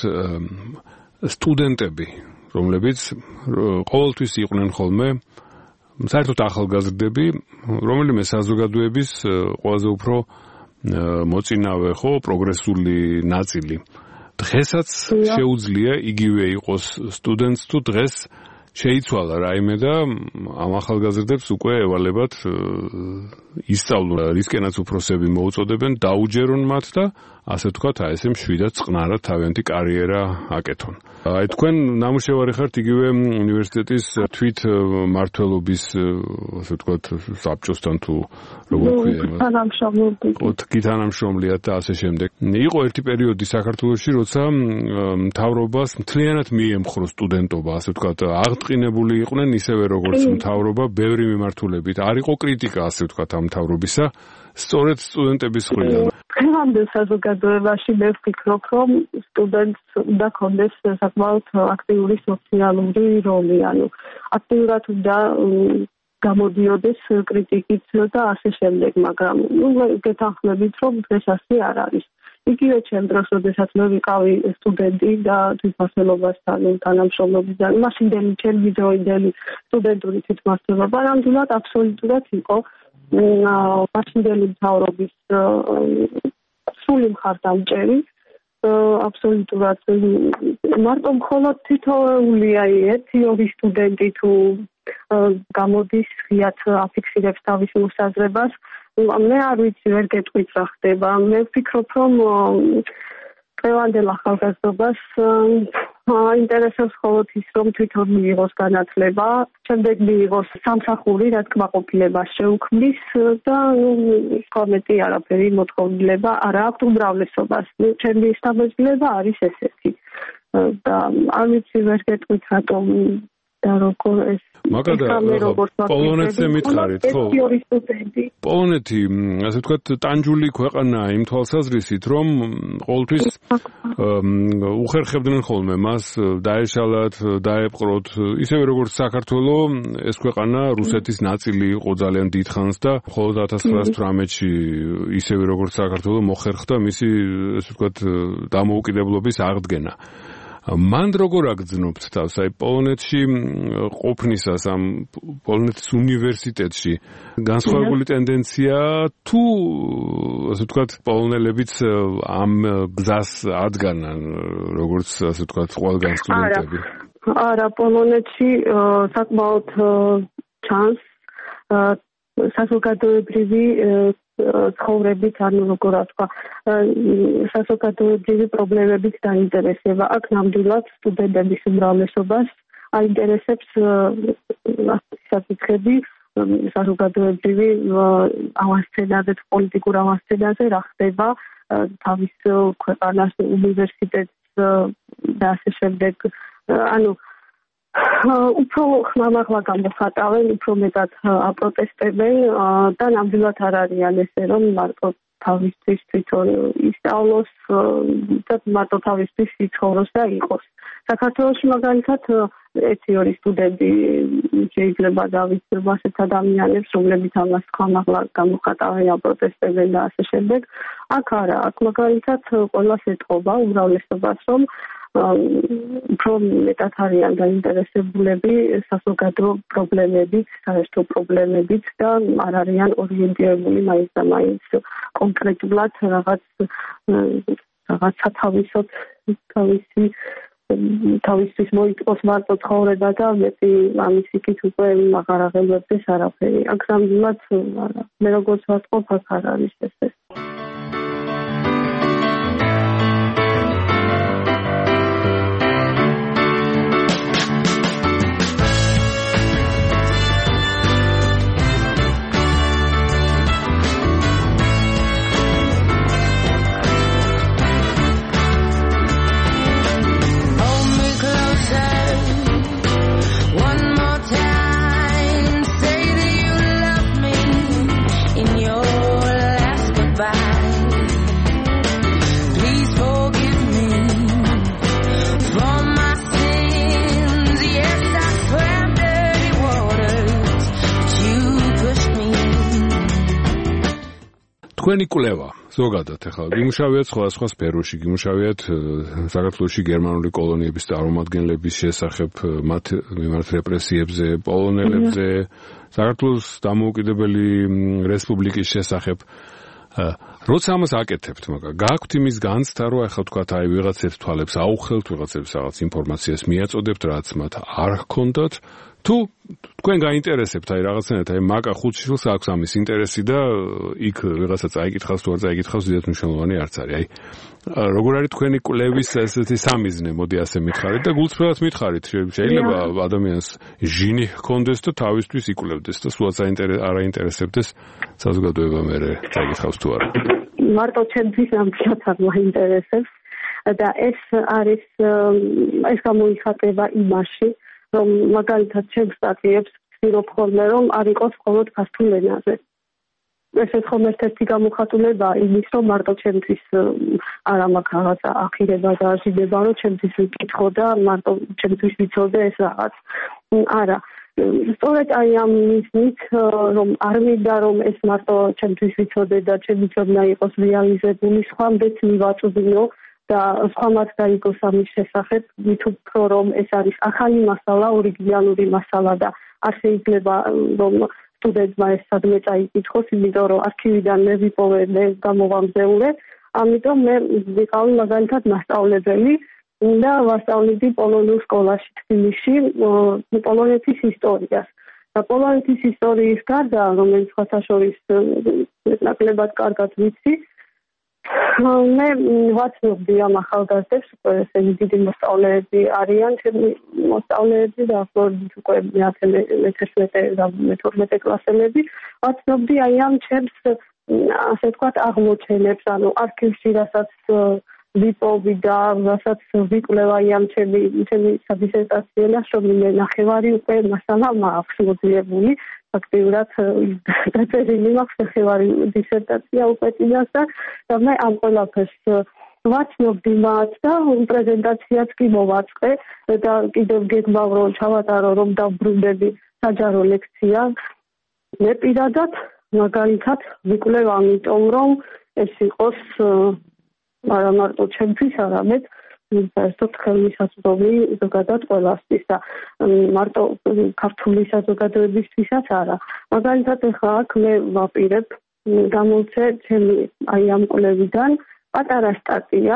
სტუდენტები, რომლებიც ყოველთვის იყვნენ ხოლმე საერთოდ ახალგაზრდები, რომელიმე საზოგადოების ყველაზე უფრო მოწინავე ხო პროგრესული ნაწილი. დღესაც შეუძლია იგივე იყოს სტუდენტს თუ დღეს შეიცვალა რაიმე და ამ ახალგაზრდებს უკვე ევალებათ ისწავლონ რისკენაც უფროსები მოუწოდებენ, დაუჯერონ მათ და ასე ვთქვათ, აი ესე მშვიდად წყნარად თავიანთი კარიერა აკეთონ. აი თქვენ ნამუშევარი ხართ იგივე უნივერსიტეტის თვით მმართველობის, ასე ვთქვათ, საბჭოსთან თუ როგორ ქვია, თანამშრომლიათ და ასე შემდეგ. იყო ერთი პერიოდი საქართველოში, როცა მთავრობას მთლიანად მიემხრო სტუდენტობა, ასე ვთქვათ, აღტყინებული იყვნენ ისევე როგორც მთავრობა ბევრი მიმართულებით. არ იყო კრიტიკა, ასე ვთქვათ, ამ მთავრობისა, სწორედ სტუდენტების მხრიდან. დღევანდელ საზოგადოებაში მე ვფიქრობ, რომ სტუდენტს უნდა ქონდეს საკმაოდ აქტიური სოციალური როლი, ანუ აქტიურად უნდა გამოდიოდეს კრიტიკით და ასე შემდეგ, მაგრამ გეთანხმებით, რომ დღეს ასე არ არის. იგივე ჩემ დროს, როდესაც მე ვიყავი სტუდენტი და თვითმმართველობასთან თანამშრომლობიდან, მაშინდელი ჩემი დროინდელი სტუდენტური თვითმმართველობა ნამდვილად აბსოლუტურად იყო მაშინდელი მთავრობის სრული მხარდამჭერი, აბსოლუტურად მარტო მხოლოდ თითოეული ერთი-ორი სტუდენტი თუ გამოდის ღიად აფიქსირებს თავის მოსაზრებას, მე არ ვიცი, ვერ გეტყვით რა ხდება. მე ვფიქრობ, რომ დღევანდელ ახალგაზრდობას აინტერესებს მხოლოდ ის, რომ თვითონ მიიღოს განათლება, შემდეგ მიიღოს სამსახური, რაც კმაყოფილებას შეუქმნის და სხვა მეტი არაფერი მოთხოვნილება არ აქვს უმრავლესობას. ჩემი შთაბეჭდილება არის ესეთი. და არ ვიცი ვერ გეტყვით რატომ და როგორ ეს პოლონეთზე მითხარით, ხო? პოლონეთი, ასე ვთქვათ, ტანჯული ქვეყანაა იმ თვალსაზრისით, რომ ყოველთვის უხერხებდნენ ხოლმე მას დაეშალათ, დაეპყროთ, ისევე როგორც საქართველო, ეს ქვეყანა რუსეთის ნაწილი იყო ძალიან დიდხანს და მხოლოდ 1918-ში ისევე როგორც საქართველო მოხერხდა მისი, ასე ვთქვათ, დამოუკიდებლობის აღდგენა. მან როგორ აგრძნობთ თავს, აი პოლონეთში ყოფნისას ამ პოლონეთის უნივერსიტეტში განსხვავებული ტენდენცია თუ ასე ვთქვათ პოლონელებიც ამ გზას ადგანან როგორც ასე ვთქვათ ყველგან სტუდენტები? არა, პოლონეთში საკმაოდ ჩანს საზოგადოებრივი ცხოვრებით, ანუ როგორ ვთქვა, საზოგადოებრივი პრობლემებით დაინტერესება. აქ ნამდვილად სტუდენტების უმრავლესობას აინტერესებს საკითხები საზოგადოებრივი ავანსცენაზე, პოლიტიკურ ავანსცენაზე, რა ხდება თავის ქვეყანას, უნივერსიტეტს და ასე შემდეგ. ანუ უფრო ხმამაღლა გამოხატავენ, უფრო მეტად აპროტესტებენ და ნამდვილად არ არიან ესე, რომ მარტო თავისთვის თვითონ ისწავლოს და მარტო თავისთვის იცხოვროს და იყოს. საქართველოში მაგალითად 1-2 სტუდენტი შეიძლება დავიცნობ ასეთ ადამიანებს, რომლებიც ამას ხმამაღლა გამოხატავენ, აპროტესტებენ და ასე შემდეგ. აქ არა, აქ მაგალითად ყველას ეტყობა უმრავლესობას, რომ უფრო მეტად არიან დაინტერესებულები საზოგადო პრობლემებით, საერთო პრობლემებით და არ არიან ორიენტირებული მაინც და მაინც კონკრეტულად რაღაც სათავისოდ თავისთვის მოიწოს მარტო ცხოვრება და მეტი ამის იქით უკვე აღარ აღელვებდეს არაფერი. აქ ნამდვილად მე როგორც ვატყობ, აქ არ არის ესე. თქვენი კვლევა ზოგადად ახლა გიმუშავიათ სხვადასხვა სფეროში, გიმუშავიათ საქართველოში გერმანული კოლონიების წარმომადგენლების შესახებ, მათ მიმართ რეპრესიებზე, პოლონელებზე, საქართველოს დამოუკიდებელი რესპუბლიკის შესახებ. როცა ამას აკეთებთ, მაგრამ გააქვთ იმის განცდა, რომ ახლა თქვათ, აი ვიღაცებს თვალებს აუხელთ, ვიღაცებს რაღაც ინფორმაციას მიაწოდებთ, რაც მათ არ ჰქონდათ, თუ თქვენ გაინტერესებთ აი რაღაცნაირად აი მაკა ხუთშვილს აქვს ამის ინტერესი და იქ ვიღაცა წაიკითხავს თუ არ წაიკითხავს დიდად მნიშვნელოვანი არც არის. აი როგორ არის თქვენი კვლევის ესეთი სამიზნე, მოდი ასე მითხარით და გულწრფელად მითხარით, შეიძლება ადამიანს ჟინი ჰქონდეს და თავისთვის იკვლევდეს და სულაც არ აინტერესებდეს საზოგადოება მერე წაიკითხავს თუ არა. მარტო ჩემთვის ამბიოთ არ მაინტერესებს და ეს გამოიხატება იმაში, რომ მაგალითად ჩემს სტატიებს ვცდილობ ხოლმე, რომ არ იყოს მხოლოდ ქართულ ენაზე. ესეც ხომ ერთ-ერთი გამოხატულებაა იმის, რომ მარტო ჩემთვის არ მაქვს რაღაცა ახირება და აზრდება, რომ ჩემთვის ვიკითხო და მარტო ჩემთვის ვიცოდე ეს რაღაც. არა. სწორედ აი ამ მიზნით, რომ არ მინდა, რომ ეს მარტო ჩემთვის ვიცოდე და ჩემი ცოდნა იყოს რეალიზებული, სხვამდეც მივაწვდინო და სხვამაც დაიგოს ამის შესახებ, მით უფრო რომ ეს არის ახალი მასალა, ორიგინალური მასალა და არ შეიძლება რომ სტუდენტმა ეს სადმე წაიკითხოს, იმიტომ რომ არქივიდან მე ვიპოვე, მე გამოვამზეურე, ამიტომ მე ვიყავი მაგალითად მასწავლებელი და ვასწავლედი პოლონურ სკოლაში თბილისში პოლონეთის ისტორიას. და პოლონეთის ისტორიის გარდა, რომელიც სხვათა შორის ნაკლებად კარგად ვიცი, მე ვაცნობდი ამ ახალგაზრდებს, უკვე ესენი დიდი მოსწავლეები არიან, ჩემი მოსწავლეები და უკვე მე-11 კლასელები, ვაცნობდი აი ამ ჩემს ასე ვთქვათ აღმოჩენებს, ანუ არქივში რასაც ვიპოვი და რასაც ვიკვლევ აი ამ ჩემი სადისერტაციო ნაშრომი ნახევარი უკვე მასალა მაქვს მოძიებული. Fakturiat დაწერილი მაქვს ნახევარი დისერტაცია უკვე წინას და მე ამ ყველაფერს ვაცნობდი მათ და პრეზენტაციაც კი მოვაწყე და კიდევ გეგმავ რომ ჩავატარო რომ დავბრუნდები საჯარო ლექცია. მე პირადად მაგალითად ვიკვლევ ამიტომ რომ ეს იყოს არა მარტო ჩემთვის, არამედ საერთოდ ხელმისაწვდომი ზოგადად ყველასთვის და მარტო ქართული საზოგადოებისთვისაც არა. მაგალითად ახლა აქ მე ვაპირებ გამოვცე ჩემი აი ამ კვლევიდან პატარა სტატია,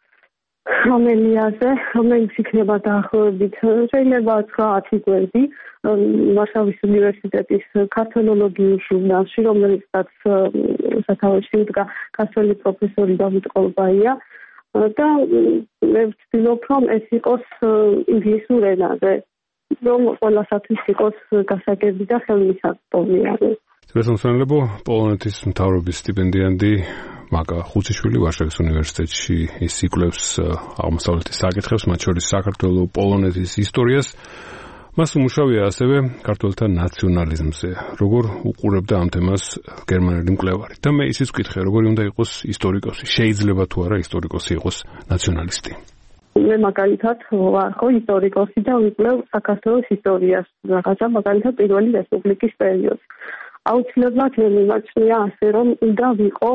რომელიც იქნება დაახლოებით შეიძლება 9-10 გვერდი ვარშავის უნივერსიტეტის ქართველოლოგიის ჟურნალში, რომელსაც სათავეში უდგა ქართველი პროფესორი დავით ყოლბაია. და მე ვცდილობ რომ ეს იყოს ინგლისურ ენაზე, რომ ყველასათვის იყოს გასაგები და ხელმისაწვდომი. დღესმსწავლებლო პოლონეთის მთავრობის სტიპენდიანტი მაკა ხუციშვილი ვარშავის უნივერსიტეტში ის იკვლევს აღმოსავლეთის საკითხებს, მათ შორის საქართველოს პოლონეთის ისტორიას. მას უმუშავია ასევე ქართველთა ნაციონალიზმზე, როგორ უყურებდა ამ თემას გერმანელი მკვლევარი. და მე ისიც ვკითხე, როგორი უნდა იყოს ისტორიკოსი, შეიძლება თუ არა ისტორიკოსი იყოს ნაციონალისტი. მე მაგალითად ვარ ხო ისტორიკოსი და ვიკვლევ საქართველოს ისტორიას, რაღაცა მაგალითად პირველი რესპუბლიკის პერიოდს. აუცილებლად მე მიმაჩნია ასე რომ უნდა ვიყო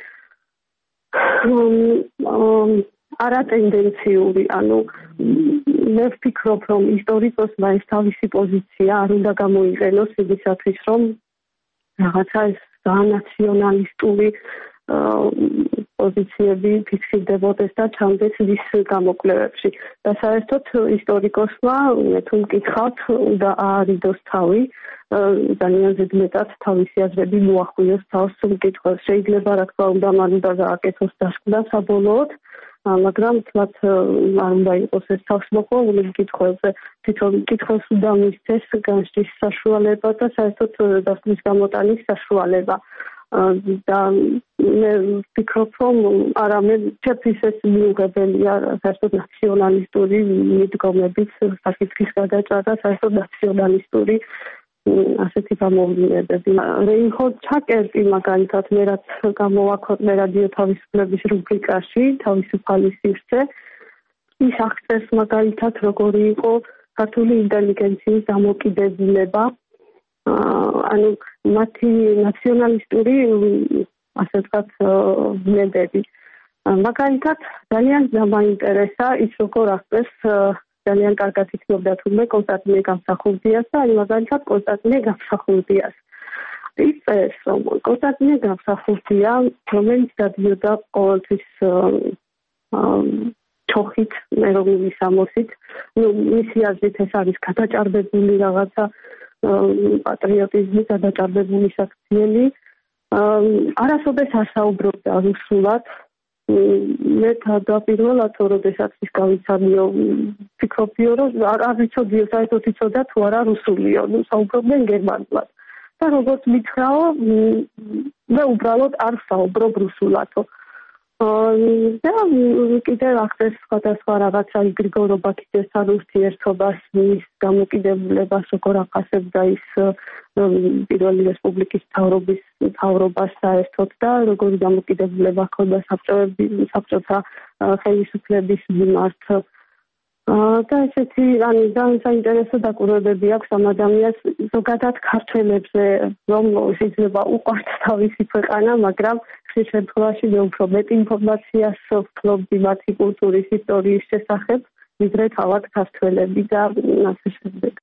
არატენდენციური, ანუ მე ვფიქრობ, რომ ისტორიკოსმა ეს თავისი პოზიცია არ უნდა გამოიყენოს იმისათვის, რომ რაღაცა ეს ნაციონალისტური პოზიციები ფიქსირდებოდეს და ჩამდეს მის გამოკვლევებში. და საერთოდ ისტორიკოსმა, თუ მკითხავთ, უნდა აარიდოს თავი, ძალიან ზედმეტად თავისი აზრები მოახვილოს თავს მკითხვას. შეიძლება რა თქმა უნდა მან უნდა გააკეთოს დასკვნა საბოლოოდ, მაგრამ თვათ არ უნდა იყოს ეს თავსმოყრული მკითხვებზე. თვითონ მკითხველს უნდა მისცეს განშტის საშუალება და საერთოდ დასკვნის გამოტანის საშუალება. და მე ვფიქრობ, რომ არამედ ჩემთვის ეს მიუღებელია საერთოდ ნაციონალისტური მიდგომებით საკითხის გადაჭრა და საერთოდ ნაციონალისტური ასეთი გამოვლენები. რეინჰოლდ ჩაკერტი მაგალითად მე რაც გამოვაქვეყნე რადიო თავისუფლების რუბრიკაში თავისუფალი სივრცე, ის აღწერს მაგალითად როგორი იყო ქართული ინტელიგენციის დამოკიდებულება, ანუ მათი ნაციონალისტური ასე ვთქვათ ვნებები. მაგალითად ძალიან დამაინტერესა ის როგორ აღწერს ძალიან კარგად იცნობდა თურმე კონსტანტინე გამსახურდიას და მაგალითად კონსტანტინე გამსახურდიას. ის წერს, რომ კონსტანტინე გამსახურდია, რომელიც დადიოდა ყოველთვის ჩოხით, ეროვნული სამოსით, მისი აზრით ეს არის გადაჭარბებული რაღაცა პატრიოტიზმი, გადაჭარბებული საქციელი. არასოდეს არ საუბრობდა რუსულად. მე თავდაპირველად როდესაც ის გავიცანიო, ფიქრობდიო, რომ არ ვიცოდიო საერთოდ იცოდა თუ არა რუსულიო, საუბრობდნენ გერმანულად. და როგორც მითხრაო, მე უბრალოდ არ საუბრობ რუსულადო. და კიდევ აღწერს სხვადასხვა რაღაცა გრიგორ ობაქიძესთან ურთიერთობას, მის დამოკიდებულებას, როგორ აფასებდა ის პირველი რესპუბლიკის მთავრობას საერთოდ და როგორი დამოკიდებულება ჰქონდა საბჭოთა ხელისუფლების მიმართ. და ესეთი ძალიან საინტერესო დაკვირვებები აქვს ამ ადამიანს ზოგადად ქართველებზე, რომ შეიძლება უყვართ თავისი ქვეყანა, მაგრამ ხშირ შემთხვევაში მე უფრო მეტ ინფორმაციას ვფლობდი მათი კულტურის ისტორიის შესახებ, ვიდრე თავად ქართველები და ასე შემდეგ.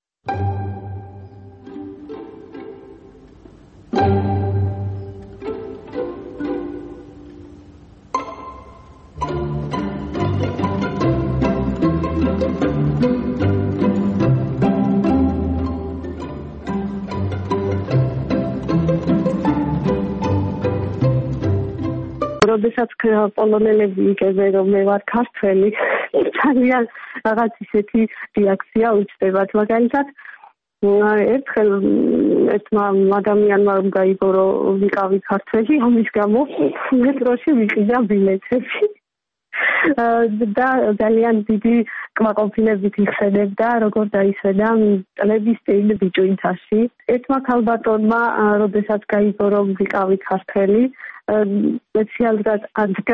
როდესაც პოლონელები იგებენ რომ მე ვარ ქართველი, ძალიან რაღაც ისეთი რეაქცია უჩნდებათ. მაგალითად, ერთხელ ერთმა ადამიანმა რომ გაიგო რომ ვიყავი ქართველი, ამის გამო მეტროში ვიყიდა ბილეთები. და ძალიან დიდი კმაყოფილებით იხსენებდა, როგორ დაისვენა წლების წინ ბიჭუნთაში. ერთმა ქალბატონმა, როდესაც გაიგო რომ ვიყავი ქართველი, სპეციალურად ადგა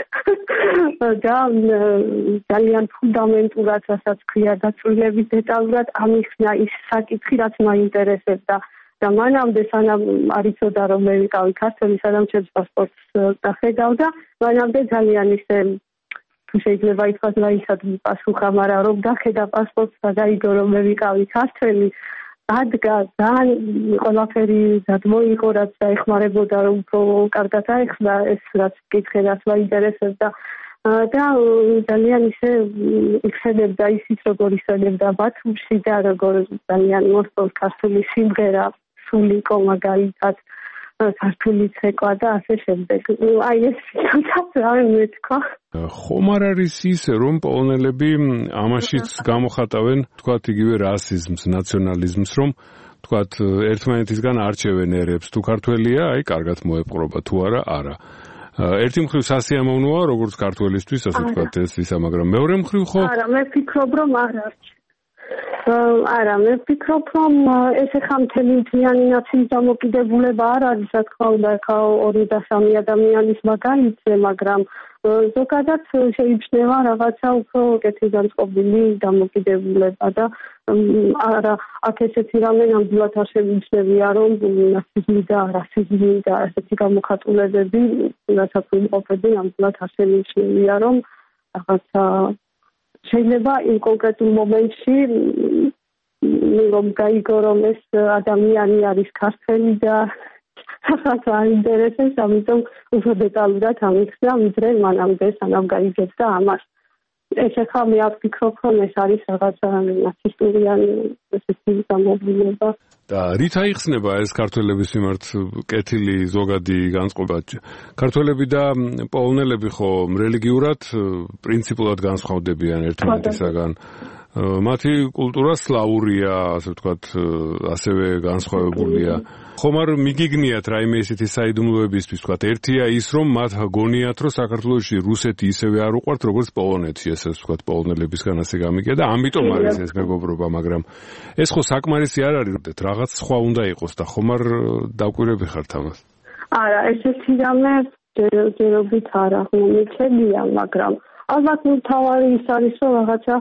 და ძალიან ფუნდამენტურად, რასაც ქვია, დაწვრილებით დეტალურად ამიხსნა ის საკითხი, რაც მაინტერესებდა. და მანამდე სანამ არ იცოდა რომ მე ვიყავი ქართველი, სანამ ჩემს პასპორტს დახედავდა, მანამდე ძალიან ისე შეიძლება ითქვას რაისადმი პასუხა, მაგრამ რომ დახედა პასპორტს და გაიგო რომ მე ვიყავი ქართველი, ადგა ძალიან ყველაფერი გადმოიღო, რაც დაეხმარებოდა რომ უფრო კარგად აეხსნა ეს რაც კითხე, რაც მაინტერესებდა და ძალიან ისე იხსენებდა ისიც როგორ იხსენებდა ბათუმში და როგორ ძალიან მოსწონს ქართული სიმღერა, სულიკო მაგალითად, ქართული ცეკვა და ასე შემდეგ. აი ეს თვითონ მეთქვა. ხომ არ არის ისე რომ პოლონელები ამაშიც გამოხატავენ, თქვათ იგივე რასიზმს, ნაციონალიზმს, რომ თქვათ ერთმანეთისგან არჩევენ ერებს, თუ ქართველია, აი კარგად მოეპყრობა, თუ არა, არა. ერთი მხრივ სასიამოვნოა, როგორც ქართველისთვის, ასე თქვათ ეს ისა, მაგრამ მეორე მხრივ ხო? არა, მე ვფიქრობ, რომ არ არჩევ. არა, მე ვფიქრობ, რომ ეს ახლა მთლიანი ნაციის დამოკიდებულება არ არის, რა თქმა უნდა, ხა 2 და 3 ადამიანის მაგალითზე, მაგრამ ზოგადად შეიჩნევა რაღაცა უფრო კეთილგანწყობილი დამოკიდებულება და არა, აქ ესეთი რამე ნამდვილად არ შემიძლია, რომ ნაციზმი და რასიზმი და ესეთი გამოხატულებები, რასაც ვიმყოფები, ნამდვილად არ შემიძლია, რომ რაღაცა შეიძლება იმ კონკრეტულ მომენტში რომ გაიგო რომ ეს ადამიანი არის ქართველი და რაღაც აინტერესებს, ამიტომ უფრო დეტალურად ამიხსნა, ვიდრე მანამდე სანამ გაიგებდა ამას. ეს ახლა მე ვფიქრობ, რომ ეს არის რაღაცა ნაცისტური ესეთი გამოვლენა. და რით აიხსნება ეს ქართველების მიმართ კეთილი ზოგადი განწყობა? ქართველები და პოლონელები ხო რელიგიურად პრინციპულად განსხვავდებიან ერთმანეთისაგან. მათი კულტურა სლავურია, ასე ვთქვათ, ასევე განსხვავებულია. ხომ არ მიგიგნიათ რაიმე ესეთი საიდუმლოებისთვის, ვთქვათ, ერთია ის, რომ მათ გონიათ, რომ საქართველოში რუსეთი ისევე არ უყვართ, როგორც პოლონეთი, ესე ვთქვათ, პოლონელებისგან ასე გამიგია და ამიტომ არის ეს მეგობრობა, მაგრამ ეს ხო საკმარისი არ არის, რაღაც სხვა უნდა იყოს და ხომ არ დავკვირვები ხართ ამას? არა, ესეთი რამე ჯერჯერობით არ აღმომჩენია, მაგრამ ალბათ თავარი ის არის, რომ რაღაცა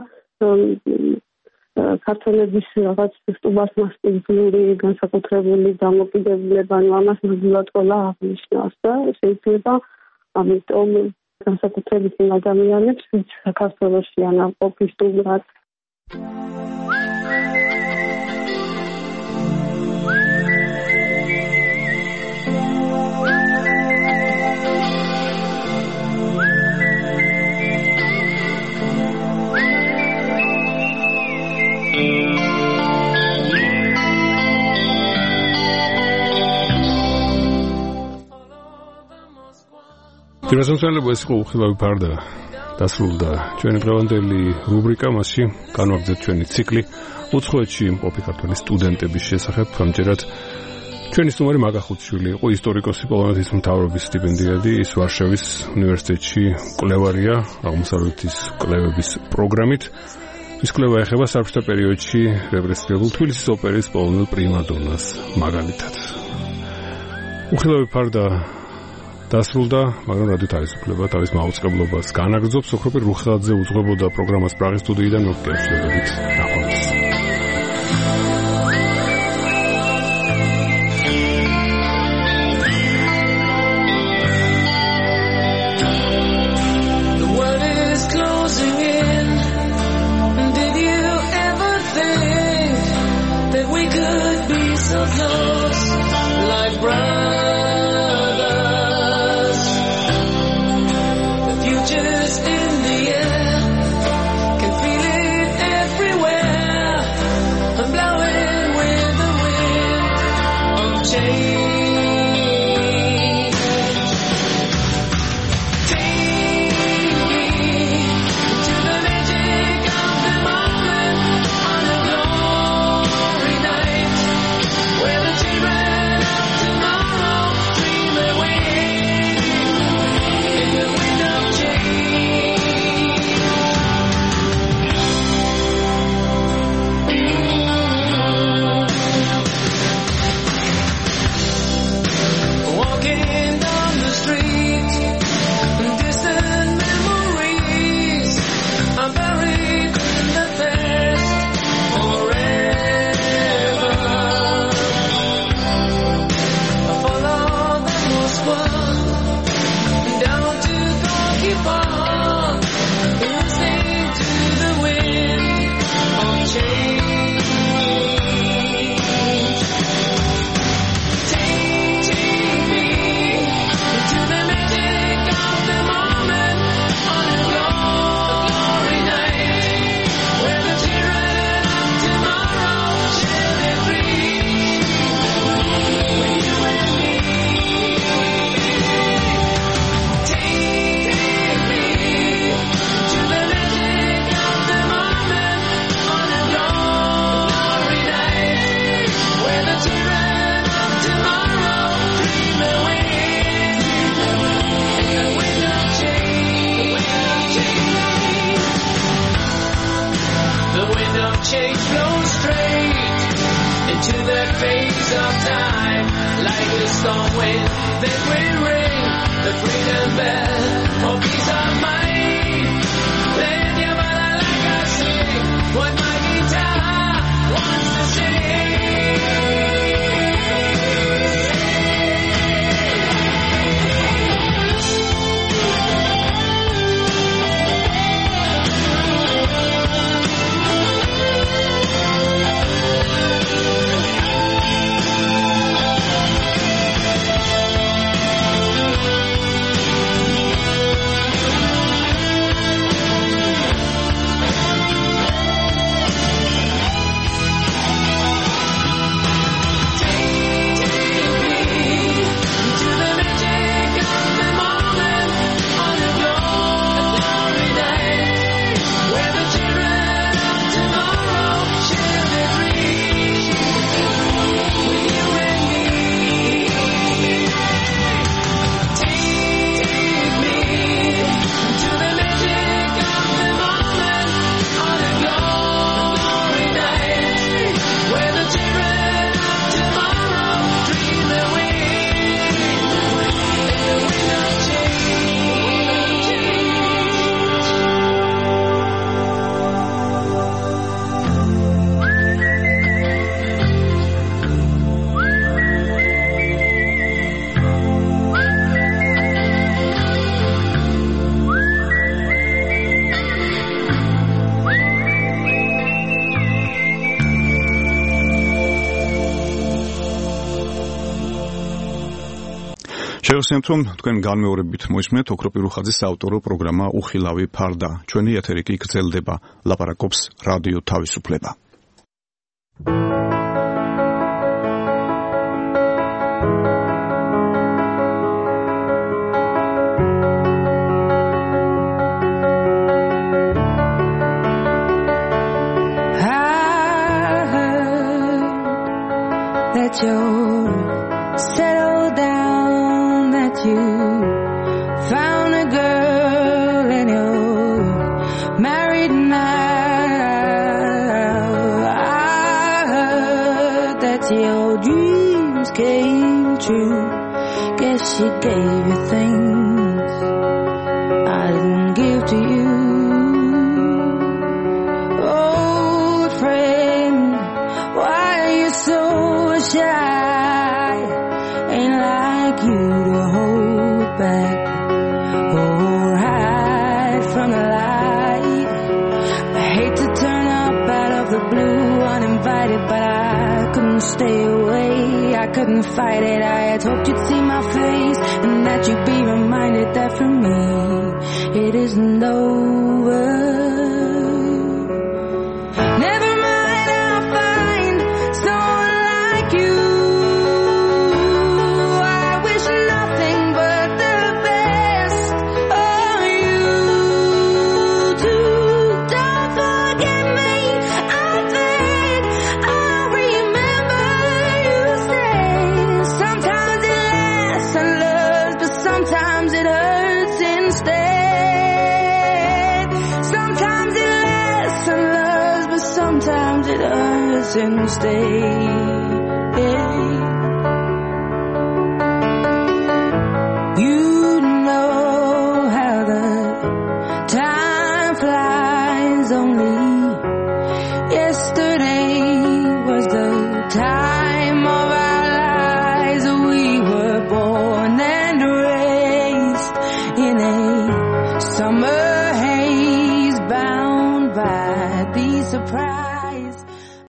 ქართველების რაღაც სტუმართმასპინძლური განსაკუთრებული დამოკიდებულება, ამას ნამდვილად ყველა აღნიშნავს და შეიძლება ამიტომ განსაკუთრებით იმ ადამიანებს, ვინც საქართველოში არ ყოფის სტუმრად. Pirasonțelele ეს იყო უხილავი ფარდა დასრულდა ჩვენი დღევანდელი რუბრიკა, მასში განვაგრძელეთ ჩვენი ციკლი უცხოეთში მყოფი ქართველი სტუდენტების შესახებ. ამჯერად ჩვენი სტუმარი მაგა ხუციშვილი იყო, ისტორიკოსი, პოლონეთის მთავრობის სტიპენდიადი, ის ვარშავის უნივერსიტეტში კვლევარია აღმოსავლეთის კვლევების პროგრამით. ის კვლევა ეხება საბჭოთა პერიოდში რეპრესირებულ თბილისის ოპერის პოლონელ პრიმადონას მაგალითად. უხილავი ფარდა დასრულდა, მაგრამ რადიო თავისუფლება თავის მაუწყებლობას განაგრძობს. ოქროპირ რუხელაძე უძღვებოდა პროგრამას პრაღის სტუდიიდან. მოგესალმებით. ნახვამდის. The world is closing in. Did you ever think that we could be so close, like brothers? Just in the air, can feel it everywhere. flow straight into that phase of time. Like a storm wind, then we ring the freedom bell for peace of mind. Let your mother like I sing what my guitar wants to sing. შევახსენებთ, რომ თქვენ განმეორებით მოისმენთ ოქროპირ რუხაძის საავტორო პროგრამა უხილავი ფარდა. ჩვენი ეთერი კი გრძელდება. ლაპარაკობს რადიო თავისუფლება. That you're settled down, that you found a girl and you're married now. I heard that your dreams came true. Guess she gave you things I didn't give to you. Old friend, why are you so shy? Ain't like you to hold back or hide from the light. I hate to turn up out of the blue uninvited, but I couldn't stay away. I couldn't fight it. I had hoped you'd see my face and that you'd be reminded that for me it isn't over. Never mind, I'll find someone like you. I wish nothing but the best of you too. Don't forget me, I beg. I'll remember you say. Sometimes it lasts and loves, but sometimes it hurts instead. Sometimes it lasts and loves, but sometimes it hurts instead.